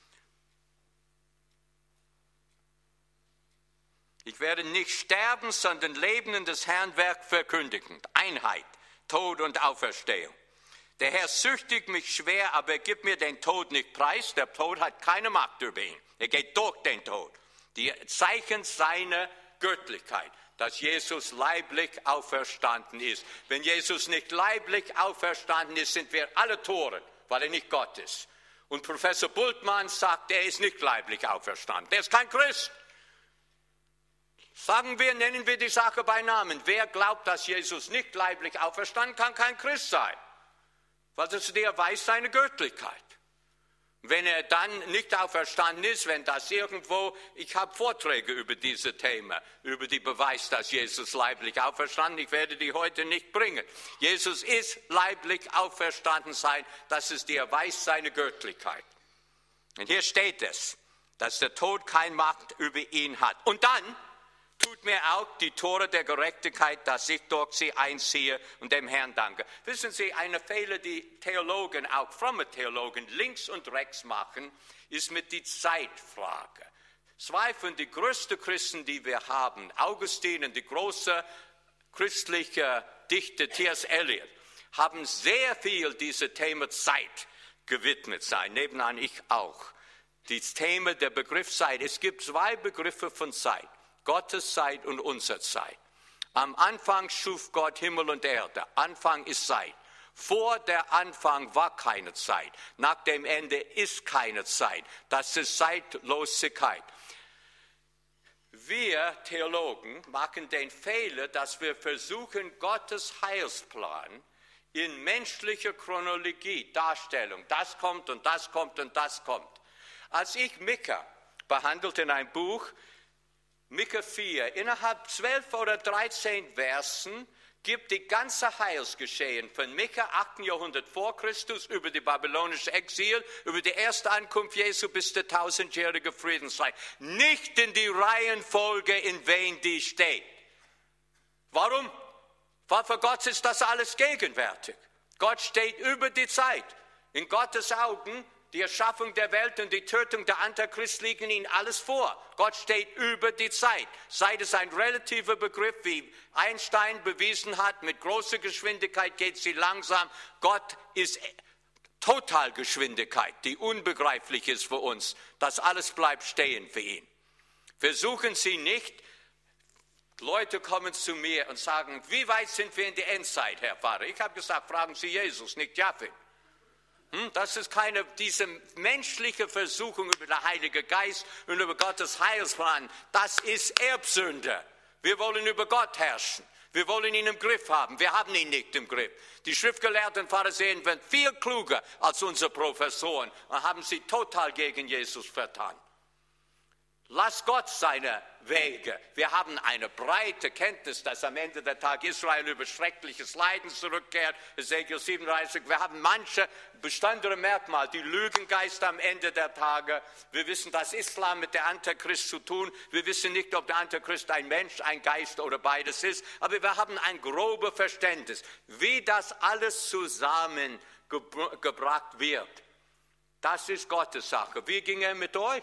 Ich werde nicht sterben, sondern Leben und das Herrn Werk verkündigen. Einheit, Tod und Auferstehung. Der Herr züchtigt mich schwer, aber er gibt mir den Tod nicht preis. Der Tod hat keine Macht über ihn. Er geht durch den Tod. Die Zeichen seiner Göttlichkeit, dass Jesus leiblich auferstanden ist. Wenn Jesus nicht leiblich auferstanden ist, sind wir alle Toren, weil er nicht Gott ist. Und Professor Bultmann sagt, er ist nicht leiblich auferstanden. Er ist kein Christ. Sagen wir, nennen wir die Sache bei Namen. Wer glaubt, dass Jesus nicht leiblich auferstanden, kann kein Christ sein. Weil das der weiß seine Göttlichkeit. Wenn er dann nicht auferstanden ist, wenn das irgendwo, ich habe Vorträge über diese Themen, über den Beweis, dass Jesus leiblich auferstanden ist, ich werde die heute nicht bringen. Jesus ist leiblich auferstanden sein, das ist der Erweis seiner Göttlichkeit. Und hier steht es, dass der Tod keine Macht über ihn hat. Und dann tut mir auch die Tore der Gerechtigkeit, dass ich durch sie einziehe und dem Herrn danke. Wissen Sie, eine Fehler, die Theologen, auch fromme Theologen, links und rechts machen, ist mit der Zeitfrage. Zwei von den größten Christen, die wir haben, Augustin und die große christliche Dichter T S Eliot, haben sehr viel diesem Thema Zeit gewidmet sein, nebenan ich auch. Das Thema der Begriff Zeit. Es gibt zwei Begriffe von Zeit. Gottes Zeit und unsere Zeit. Am Anfang schuf Gott Himmel und Erde. Anfang ist Zeit. Vor der Anfang war keine Zeit. Nach dem Ende ist keine Zeit. Das ist Zeitlosigkeit. Wir Theologen machen den Fehler, dass wir versuchen, Gottes Heilsplan in menschlicher Chronologie, Darstellung, das kommt und das kommt und das kommt. Als ich Micha behandelt in einem Buch, Micha vier, innerhalb zwölf oder dreizehn Versen gibt die ganze Heilsgeschehen von Micha, achten Jahrhundert vor Christus, über die babylonische Exil, über die erste Ankunft Jesu bis der tausendjährige Friedenszeit, nicht in die Reihenfolge, in wen die steht. Warum? Weil für Gott ist das alles gegenwärtig. Gott steht über die Zeit. In Gottes Augen, die Erschaffung der Welt und die Tötung der Antichrist liegen ihnen alles vor. Gott steht über die Zeit. Zeit ist ein relativer Begriff, wie Einstein bewiesen hat. Mit großer Geschwindigkeit geht sie langsam. Gott ist Totalgeschwindigkeit, die unbegreiflich ist für uns. Das alles bleibt stehen für ihn. Versuchen Sie nicht, Leute kommen zu mir und sagen, wie weit sind wir in der Endzeit, Herr Pfarrer? Ich habe gesagt, fragen Sie Jesus, nicht Japhet. Das ist keine, diese menschliche Versuchung über den Heiligen Geist und über Gottes Heilsplan. Das ist Erbsünde. Wir wollen über Gott herrschen. Wir wollen ihn im Griff haben. Wir haben ihn nicht im Griff. Die schriftgelehrten Pharisäer waren viel kluger als unsere Professoren und haben sie total gegen Jesus vertan. Lass Gott seine Wege. Wir haben eine breite Kenntnis, dass am Ende der Tag Israel über schreckliches Leiden zurückkehrt. Ezekiel siebenunddreißig. Wir haben manche besondere Merkmale, die Lügengeister am Ende der Tage. Wir wissen, dass Islam mit der Antichrist zu tun. Wir wissen nicht, ob der Antichrist ein Mensch, ein Geist oder beides ist. Aber wir haben ein grobes Verständnis, wie das alles zusammengebracht wird. Das ist Gottes Sache. Wie ging er mit euch?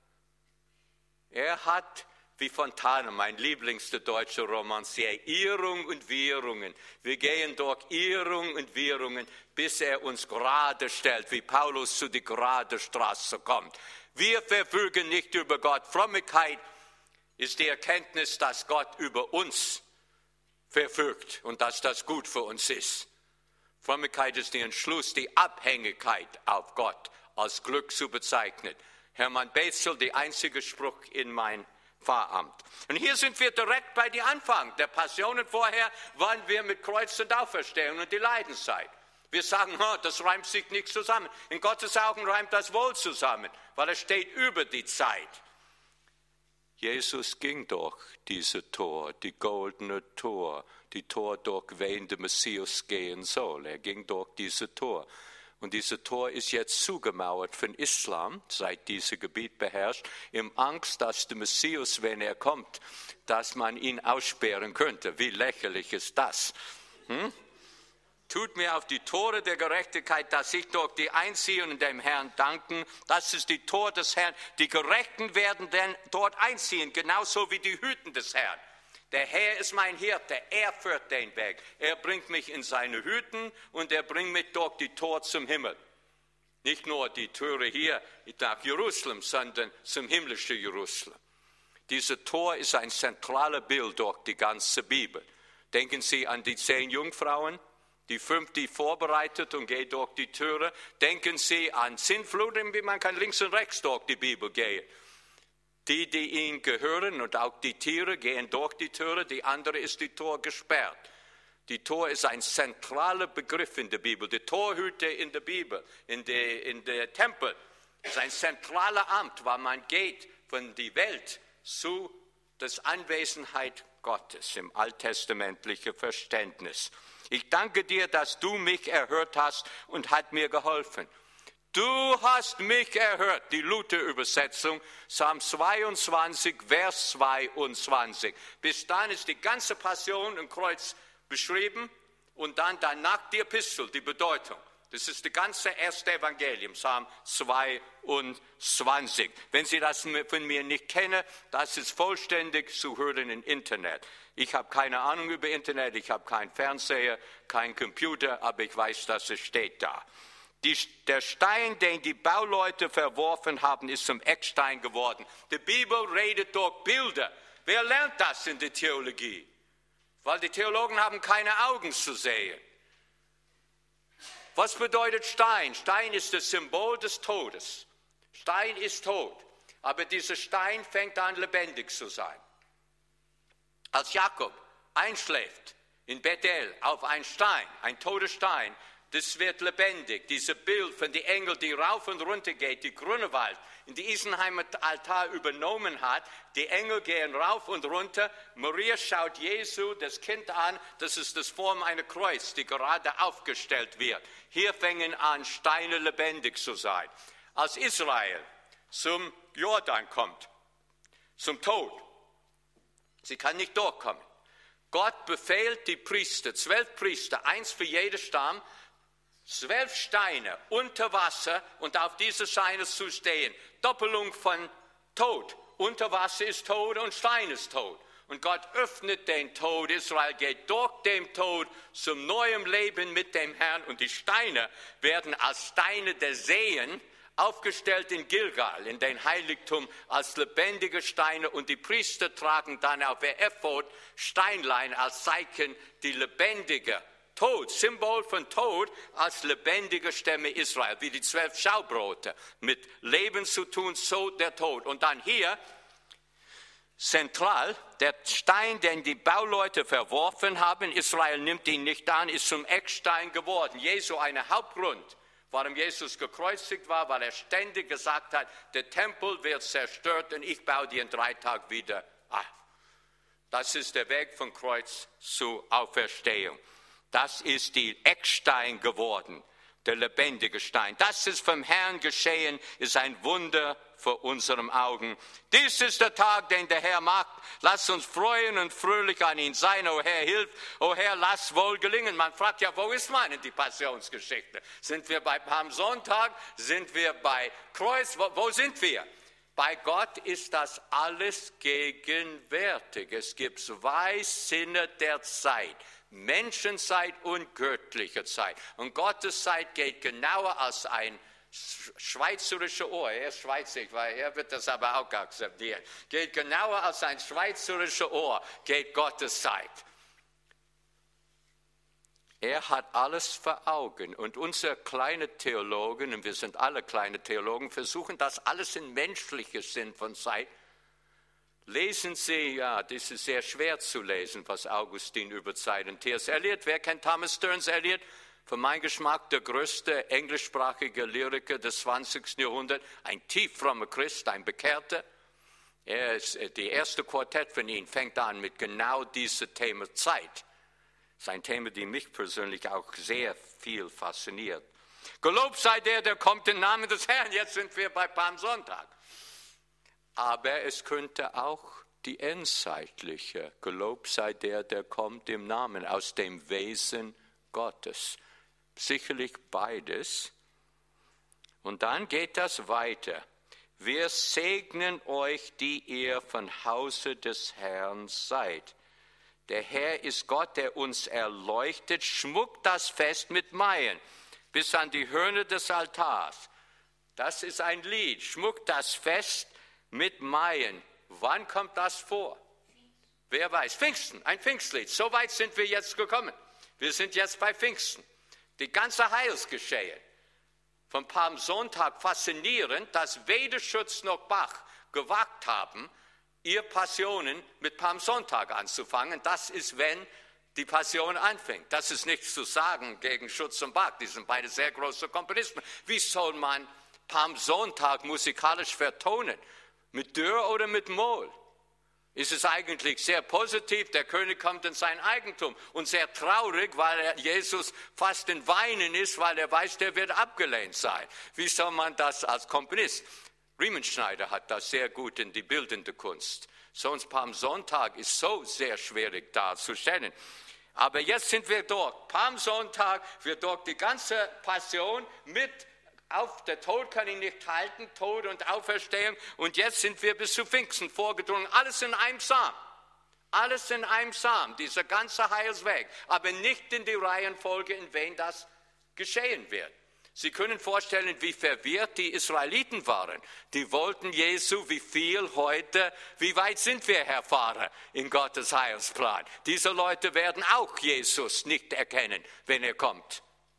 Er hat, wie Fontane, mein lieblingster deutscher Romancier, Irrung und Wirrungen. Wir gehen durch Irrung und Wirrungen, bis er uns gerade stellt, wie Paulus zu die gerade Straße kommt. Wir verfügen nicht über Gott. Frömmigkeit ist die Erkenntnis, dass Gott über uns verfügt und dass das gut für uns ist. Frömmigkeit ist der Entschluss, die Abhängigkeit auf Gott als Glück zu bezeichnen. Hermann Betzel, der einzige Spruch in mein Pfarramt. Und hier sind wir direkt bei dem Anfang der Passionen. Vorher waren wir mit Kreuz und Auferstehung und die Leidenszeit. Wir sagen, oh, das reimt sich nicht zusammen. In Gottes Augen reimt das wohl zusammen, weil es steht über die Zeit. Jesus ging durch diese Tor, die goldene Tor, die Tor, durch wen der Messias gehen soll. Er ging durch diese Tor. Und dieses Tor ist jetzt zugemauert von Islam, seit dieses Gebiet beherrscht, im Angst, dass der Messias, wenn er kommt, dass man ihn aussperren könnte. Wie lächerlich ist das? Hm? Tut mir auf die Tore der Gerechtigkeit, dass ich durch die einziehen und dem Herrn danken. Das ist die Tor des Herrn. Die Gerechten werden denn dort einziehen, genauso wie die Hüten des Herrn. Der Herr ist mein Hirte, er führt den Weg. Er bringt mich in seine Hütten und er bringt mich durch die Tor zum Himmel. Nicht nur die Türe hier nach Jerusalem, sondern zum himmlischen Jerusalem. Dieses Tor ist ein zentrales Bild durch die ganze Bibel. Denken Sie an die zehn Jungfrauen, die fünf, die vorbereitet und gehen durch die Türe. Denken Sie an Sintfluten, wie man kann links und rechts durch die Bibel gehen. Die, die ihnen gehören und auch die Tiere gehen durch die Türe, die andere ist die Tor gesperrt. Die Tor ist ein zentraler Begriff in der Bibel. Die Torhüter in der Bibel, in der, in der Tempel, ist ein zentraler Amt, weil man geht von der Welt zu der Anwesenheit Gottes im alttestamentlichen Verständnis. Ich danke dir, dass du mich erhört hast und hat mir geholfen. Du hast mich erhört, die Luther-Übersetzung, Psalm zweiundzwanzig, Vers zweiundzwanzig. Bis dahin ist die ganze Passion im Kreuz beschrieben und dann danach die Epistel, die Bedeutung. Das ist das ganze erste Evangelium, Psalm zweiundzwanzig. Wenn Sie das von mir nicht kennen, das ist vollständig zu hören im Internet. Ich habe keine Ahnung über Internet, ich habe keinen Fernseher, keinen Computer, aber ich weiß, dass es steht da. Die, der Stein, den die Bauleute verworfen haben, ist zum Eckstein geworden. Die Bibel redet durch Bilder. Wer lernt das in der Theologie? Weil die Theologen haben keine Augen zu sehen. Was bedeutet Stein? Stein ist das Symbol des Todes. Stein ist tot, aber dieser Stein fängt an, lebendig zu sein. Als Jakob einschläft in Bethel auf einen Stein, ein toter Stein, das wird lebendig. Dieses Bild von den Engeln, die rauf und runter geht, die Grunewald in die Isenheimer Altar übernommen hat. Die Engel gehen rauf und runter. Maria schaut Jesu, das Kind an. Das ist das Form einer Kreuz, die gerade aufgestellt wird. Hier fängen an, Steine lebendig zu sein. Als Israel zum Jordan kommt, zum Tod, sie kann nicht durchkommen. Gott befehlt die Priester, zwölf Priester, eins für jeden Stamm, zwölf Steine unter Wasser und auf diese Steine zu stehen. Doppelung von Tod. Unter Wasser ist Tod und Stein ist Tod. Und Gott öffnet den Tod. Israel geht durch den Tod zum neuen Leben mit dem Herrn. Und die Steine werden als Steine der Seen aufgestellt in Gilgal, in den Heiligtum, als lebendige Steine. Und die Priester tragen dann auf ihr Ephod Steinlein als Zeichen, die lebendige Tod, Symbol von Tod als lebendige Stämme Israel, wie die zwölf Schaubrote mit Leben zu tun, so der Tod. Und dann hier zentral, der Stein, den die Bauleute verworfen haben, Israel nimmt ihn nicht an, ist zum Eckstein geworden. Jesu, ein Hauptgrund, warum Jesus gekreuzigt war, weil er ständig gesagt hat, der Tempel wird zerstört und ich baue die in drei Tagen wieder auf. Das ist der Weg von Kreuz zur Auferstehung. Das ist die Eckstein geworden, der lebendige Stein. Das ist vom Herrn geschehen, ist ein Wunder vor unseren Augen. Dies ist der Tag, den der Herr macht. Lass uns freuen und fröhlich an ihn sein. O Herr, hilf. O Herr, lass wohl gelingen. Man fragt ja, wo ist man in die Passionsgeschichte? Sind wir bei Palmsonntag? Sind wir bei Kreuz? Wo, wo sind wir? Bei Gott ist das alles gegenwärtig. Es gibt zwei Sinne der Zeit. Menschenzeit und göttliche Zeit. Und Gottes Zeit geht genauer als ein schweizerischer Ohr. Er ist Schweizer, weil er wird das aber auch akzeptieren. Geht genauer als ein schweizerischer Ohr, geht Gottes Zeit. Er hat alles vor Augen. Und unsere kleinen Theologen, und wir sind alle kleine Theologen, versuchen das alles in menschlicher Sinn von Zeit. Lesen Sie, ja, das ist sehr schwer zu lesen, was Augustin über Zeit und T S Eliot. Wer kennt Thomas Stearns Eliot? Für meinen Geschmack der größte englischsprachige Lyriker des zwanzigsten Jahrhunderts. Ein tieffrommer Christ, ein Bekehrter. Er ist, die erste Quartett von ihm fängt an mit genau diesem Thema Zeit. Das ist ein Thema, das mich persönlich auch sehr viel fasziniert. Gelobt sei der, der kommt im Namen des Herrn. Jetzt sind wir bei Palmsonntag. Aber es könnte auch die endzeitliche, gelobt sei der, der kommt im Namen, aus dem Wesen Gottes. Sicherlich beides. Und dann geht das weiter. Wir segnen euch, die ihr von Hause des Herrn seid. Der Herr ist Gott, der uns erleuchtet. Schmuckt das Fest mit Maien bis an die Hörner des Altars. Das ist ein Lied. Schmuckt das Fest mit Maien. Wann kommt das vor? Wer weiß? Pfingsten, ein Pfingstlied. So weit sind wir jetzt gekommen. Wir sind jetzt bei Pfingsten. Die ganze Heilsgeschehen. Vom Palmsonntag faszinierend, dass weder Schütz noch Bach gewagt haben, ihr Passionen mit Palmsonntag anzufangen. Das ist, wenn die Passion anfängt. Das ist nichts zu sagen gegen Schütz und Bach. Die sind beide sehr große Komponisten. Wie soll man Palmsonntag musikalisch vertonen? Mit Dur oder mit Moll? Ist es eigentlich sehr positiv, der König kommt in sein Eigentum, und sehr traurig, weil er Jesus fast in Weinen ist, weil er weiß, der wird abgelehnt sein. Wie soll man das als Komponist? Riemenschneider hat das sehr gut in die bildende Kunst. Sonst Palmsonntag ist so sehr schwierig darzustellen. Aber jetzt sind wir dort. Palmsonntag wird dort die ganze Passion mit auf, der Tod kann ihn nicht halten, Tod und Auferstehung. Und jetzt sind wir bis zu Pfingsten vorgedrungen. Alles in einem Psalm. Alles in einem Psalm, dieser ganze Heilsweg. Aber nicht in die Reihenfolge, in wen das geschehen wird. Sie können vorstellen, wie verwirrt die Israeliten waren. Die wollten Jesu, wie viel heute, wie weit sind wir, Herr Pfarrer, in Gottes Heilsplan. Diese Leute werden auch Jesus nicht erkennen, wenn er kommt.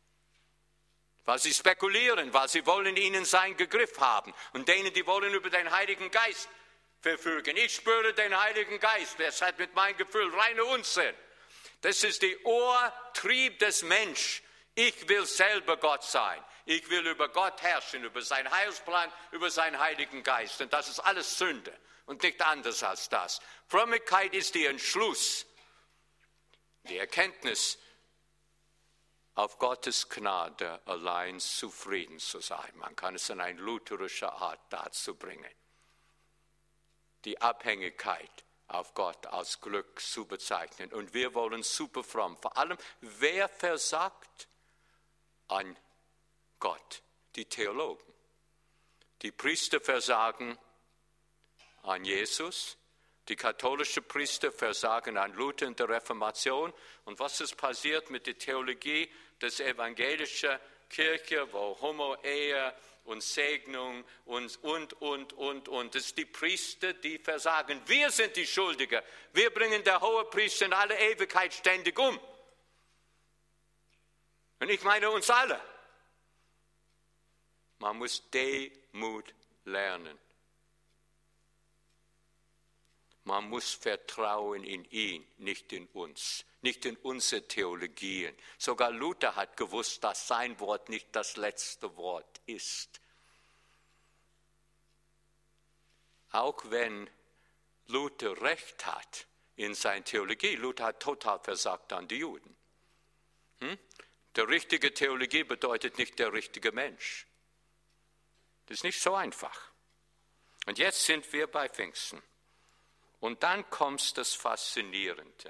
Weil sie spekulieren, weil sie wollen ihn in seinen Gegriff haben. Und denen, die wollen über den Heiligen Geist verfügen. Ich spüre den Heiligen Geist, der hat mit meinem Gefühl reine Unsinn. Das ist der Urtrieb des Menschen. Ich will selber Gott sein. Ich will über Gott herrschen, über seinen Heilsplan, über seinen Heiligen Geist. Und das ist alles Sünde und nicht anders als das. Frömmigkeit ist der Entschluss, die Erkenntnis, auf Gottes Gnade allein zufrieden zu sein. Man kann es in eine lutherische Art dazu bringen. Die Abhängigkeit auf Gott als Glück zu bezeichnen. Und wir wollen super fromm. Vor allem, wer versagt an Gott? Die Theologen. Die Priester versagen an Jesus. Die katholischen Priester versagen an Luther in der Reformation. Und was ist passiert mit der Theologie des evangelischen Kirche, wo Homo-Ehe und Segnung und, und, und, und, und. Das sind die Priester, die versagen. Wir sind die Schuldigen. Wir bringen der Hohepriester in alle Ewigkeit ständig um. Und ich meine uns alle. Man muss Demut lernen. Man muss vertrauen in ihn, nicht in uns, nicht in unsere Theologien. Sogar Luther hat gewusst, dass sein Wort nicht das letzte Wort ist. Auch wenn Luther recht hat in seiner Theologie, Luther hat total versagt an die Juden. Hm? Der richtige Theologie bedeutet nicht der richtige Mensch. Das ist nicht so einfach. Und jetzt sind wir bei Pfingsten. Und dann kommt das Faszinierende.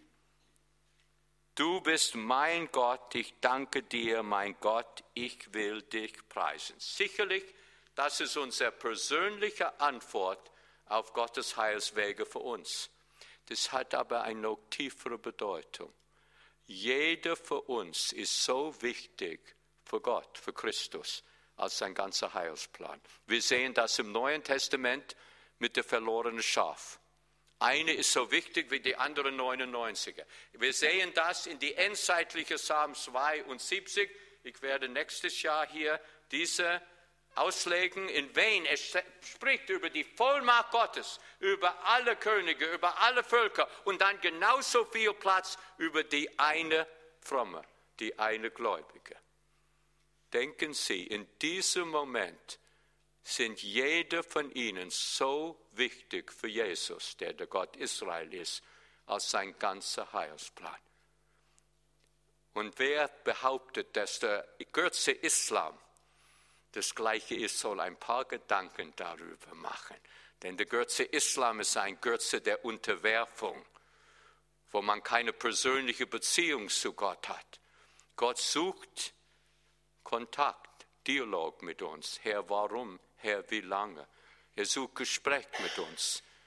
Du bist mein Gott, ich danke dir, mein Gott, ich will dich preisen. Sicherlich, das ist unsere persönliche Antwort auf Gottes Heilswege für uns. Das hat aber eine noch tiefere Bedeutung. Jeder von uns ist so wichtig für Gott, für Christus, als sein ganzer Heilsplan. Wir sehen das im Neuen Testament mit dem verlorenen Schaf. Eine ist so wichtig wie die anderen neunundneunzig. Wir sehen das in die endzeitliche Psalm zweiundsiebzig. Ich werde nächstes Jahr hier diese auslegen, in wen es spricht über die Vollmacht Gottes, über alle Könige, über alle Völker und dann genauso viel Platz über die eine Fromme, die eine Gläubige. Denken Sie, in diesem Moment sind jeder von ihnen so wichtig für Jesus, der der Gott Israel ist, als sein ganzer Heilsplan. Und wer behauptet, dass der Götze Islam das Gleiche ist, soll ein paar Gedanken darüber machen. Denn der Götze Islam ist ein Götze der Unterwerfung, wo man keine persönliche Beziehung zu Gott hat. Gott sucht Kontakt, Dialog mit uns. Herr, warum? Herr, wie lange? Er sucht Gespräch mit uns.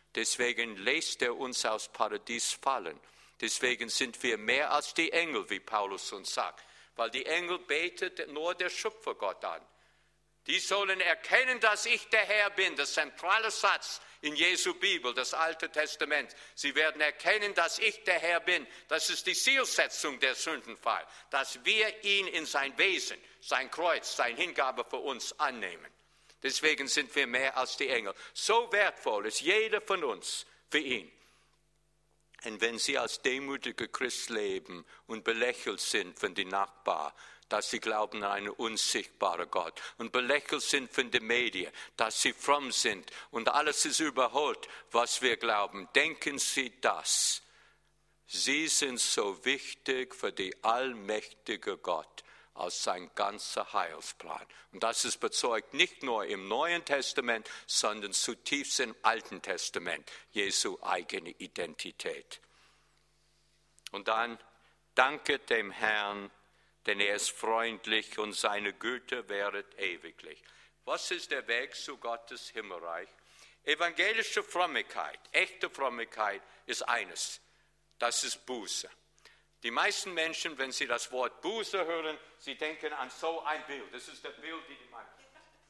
Deswegen lässt er uns aus Paradies fallen. Deswegen sind wir mehr als die Engel, wie Paulus uns sagt. Weil die Engel betet nur der Schöpfergott an. Die sollen erkennen, dass ich der Herr bin. Der zentrale Satz in Jesu Bibel, das Alte Testament. Sie werden erkennen, dass ich der Herr bin. Das ist die Zielsetzung der Sündenfall. Dass wir ihn in sein Wesen, sein Kreuz, seine Hingabe für uns annehmen. Deswegen sind wir mehr als die Engel. So wertvoll ist jeder von uns für ihn. Und wenn Sie als demütiger Christ leben und belächelt sind von den Nachbarn, dass sie glauben an einen unsichtbaren Gott und belächelt sind von den Medien, dass sie fromm sind und alles ist überholt, was wir glauben, denken Sie das. Sie sind so wichtig für den allmächtigen Gott als sein ganzer Heilsplan. Und das ist bezeugt nicht nur im Neuen Testament, sondern zutiefst im Alten Testament, Jesu eigene Identität. Und dann danket dem Herrn, denn er ist freundlich und seine Güte währet ewiglich. Was ist der Weg zu Gottes Himmelreich? Evangelische Frömmigkeit, echte Frömmigkeit ist eines, das ist Buße. Die meisten Menschen, wenn sie das Wort Buße hören, sie denken an so ein Bild. Das ist das Bild, die die meinen.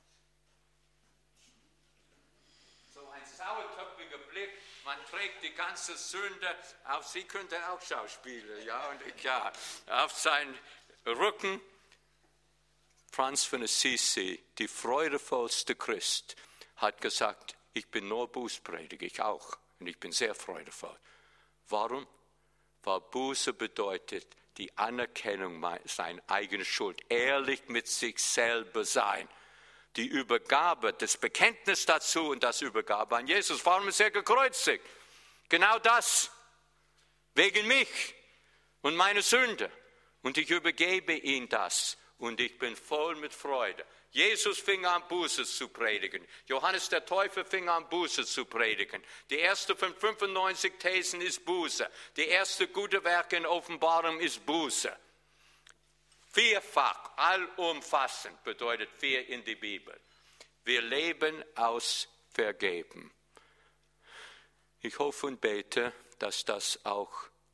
So ein sauertöpfiger Blick, man trägt die ganze Sünde auf, Sie könnten auch Schauspieler, ja, und ja, auf seinen Rücken. Franz von Assisi, die freudevollste Christ, hat gesagt, ich bin nur Bußprediger, ich auch, und ich bin sehr freudevoll. Warum? Weil Buße bedeutet die Anerkennung seiner eigenen Schuld, ehrlich mit sich selber sein. Die Übergabe, das Bekenntnis dazu und das Übergabe an Jesus. Warum ist er gekreuzigt? Genau das, wegen mich und meiner Sünde. Und ich übergebe ihm das und ich bin voll mit Freude. Jesus fing an, Buße zu predigen. Johannes der Täufer fing an, Buße zu predigen. Die erste von fünfundneunzig Thesen ist Buße. Die erste gute Werke in Offenbarung ist Buße. Vierfach, allumfassend bedeutet vier in der Bibel. Wir leben aus Vergeben. Ich hoffe und bete, dass das auch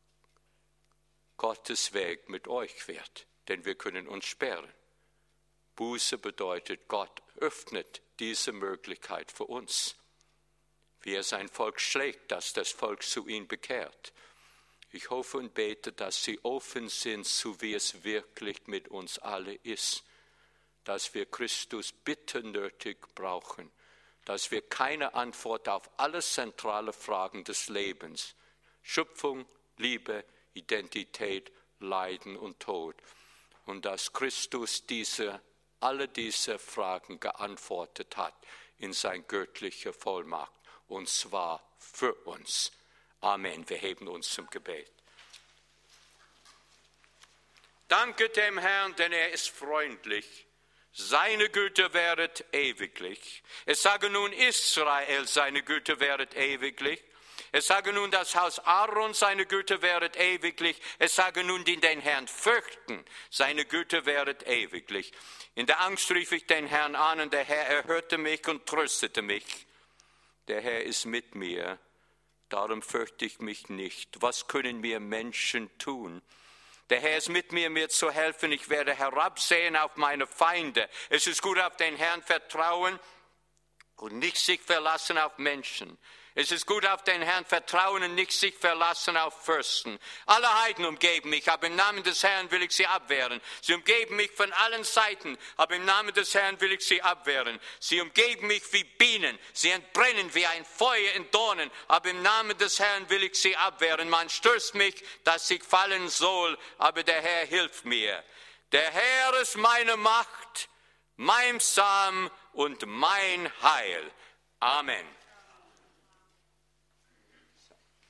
Gottes Weg mit euch wird, denn wir können uns sperren. Buße bedeutet, Gott öffnet diese Möglichkeit für uns. Wie er sein Volk schlägt, dass das Volk zu ihm bekehrt. Ich hoffe und bete, dass sie offen sind, so wie es wirklich mit uns alle ist. Dass wir Christus bitter nötig brauchen. Dass wir keine Antwort auf alle zentrale Fragen des Lebens, Schöpfung, Liebe, Identität, Leiden und Tod. Und dass Christus diese, alle diese Fragen geantwortet hat in sein göttlicher Vollmacht. Und zwar für uns. Amen. Wir heben uns zum Gebet. Danke dem Herrn, denn er ist freundlich. Seine Güte währet ewiglich. Es sage nun Israel, seine Güte währet ewiglich. Es sage nun das Haus Aaron, seine Güte währet ewiglich. Es sage nun die den Herrn fürchten, seine Güte währet ewiglich. In der Angst rief ich den Herrn an und der Herr erhörte mich und tröstete mich. Der Herr ist mit mir, darum fürchte ich mich nicht. Was können mir Menschen tun? Der Herr ist mit mir, mir zu helfen. Ich werde herabsehen auf meine Feinde. Es ist gut, auf den Herrn vertrauen und nicht sich verlassen auf Menschen. Es ist gut, auf den Herrn vertrauen und nicht sich verlassen auf Fürsten. Alle Heiden umgeben mich, aber im Namen des Herrn will ich sie abwehren. Sie umgeben mich von allen Seiten, aber im Namen des Herrn will ich sie abwehren. Sie umgeben mich wie Bienen, sie entbrennen wie ein Feuer in Dornen, aber im Namen des Herrn will ich sie abwehren. Man stürzt mich, dass ich fallen soll, aber der Herr hilft mir. Der Herr ist meine Macht, mein Psalm und mein Heil. Amen.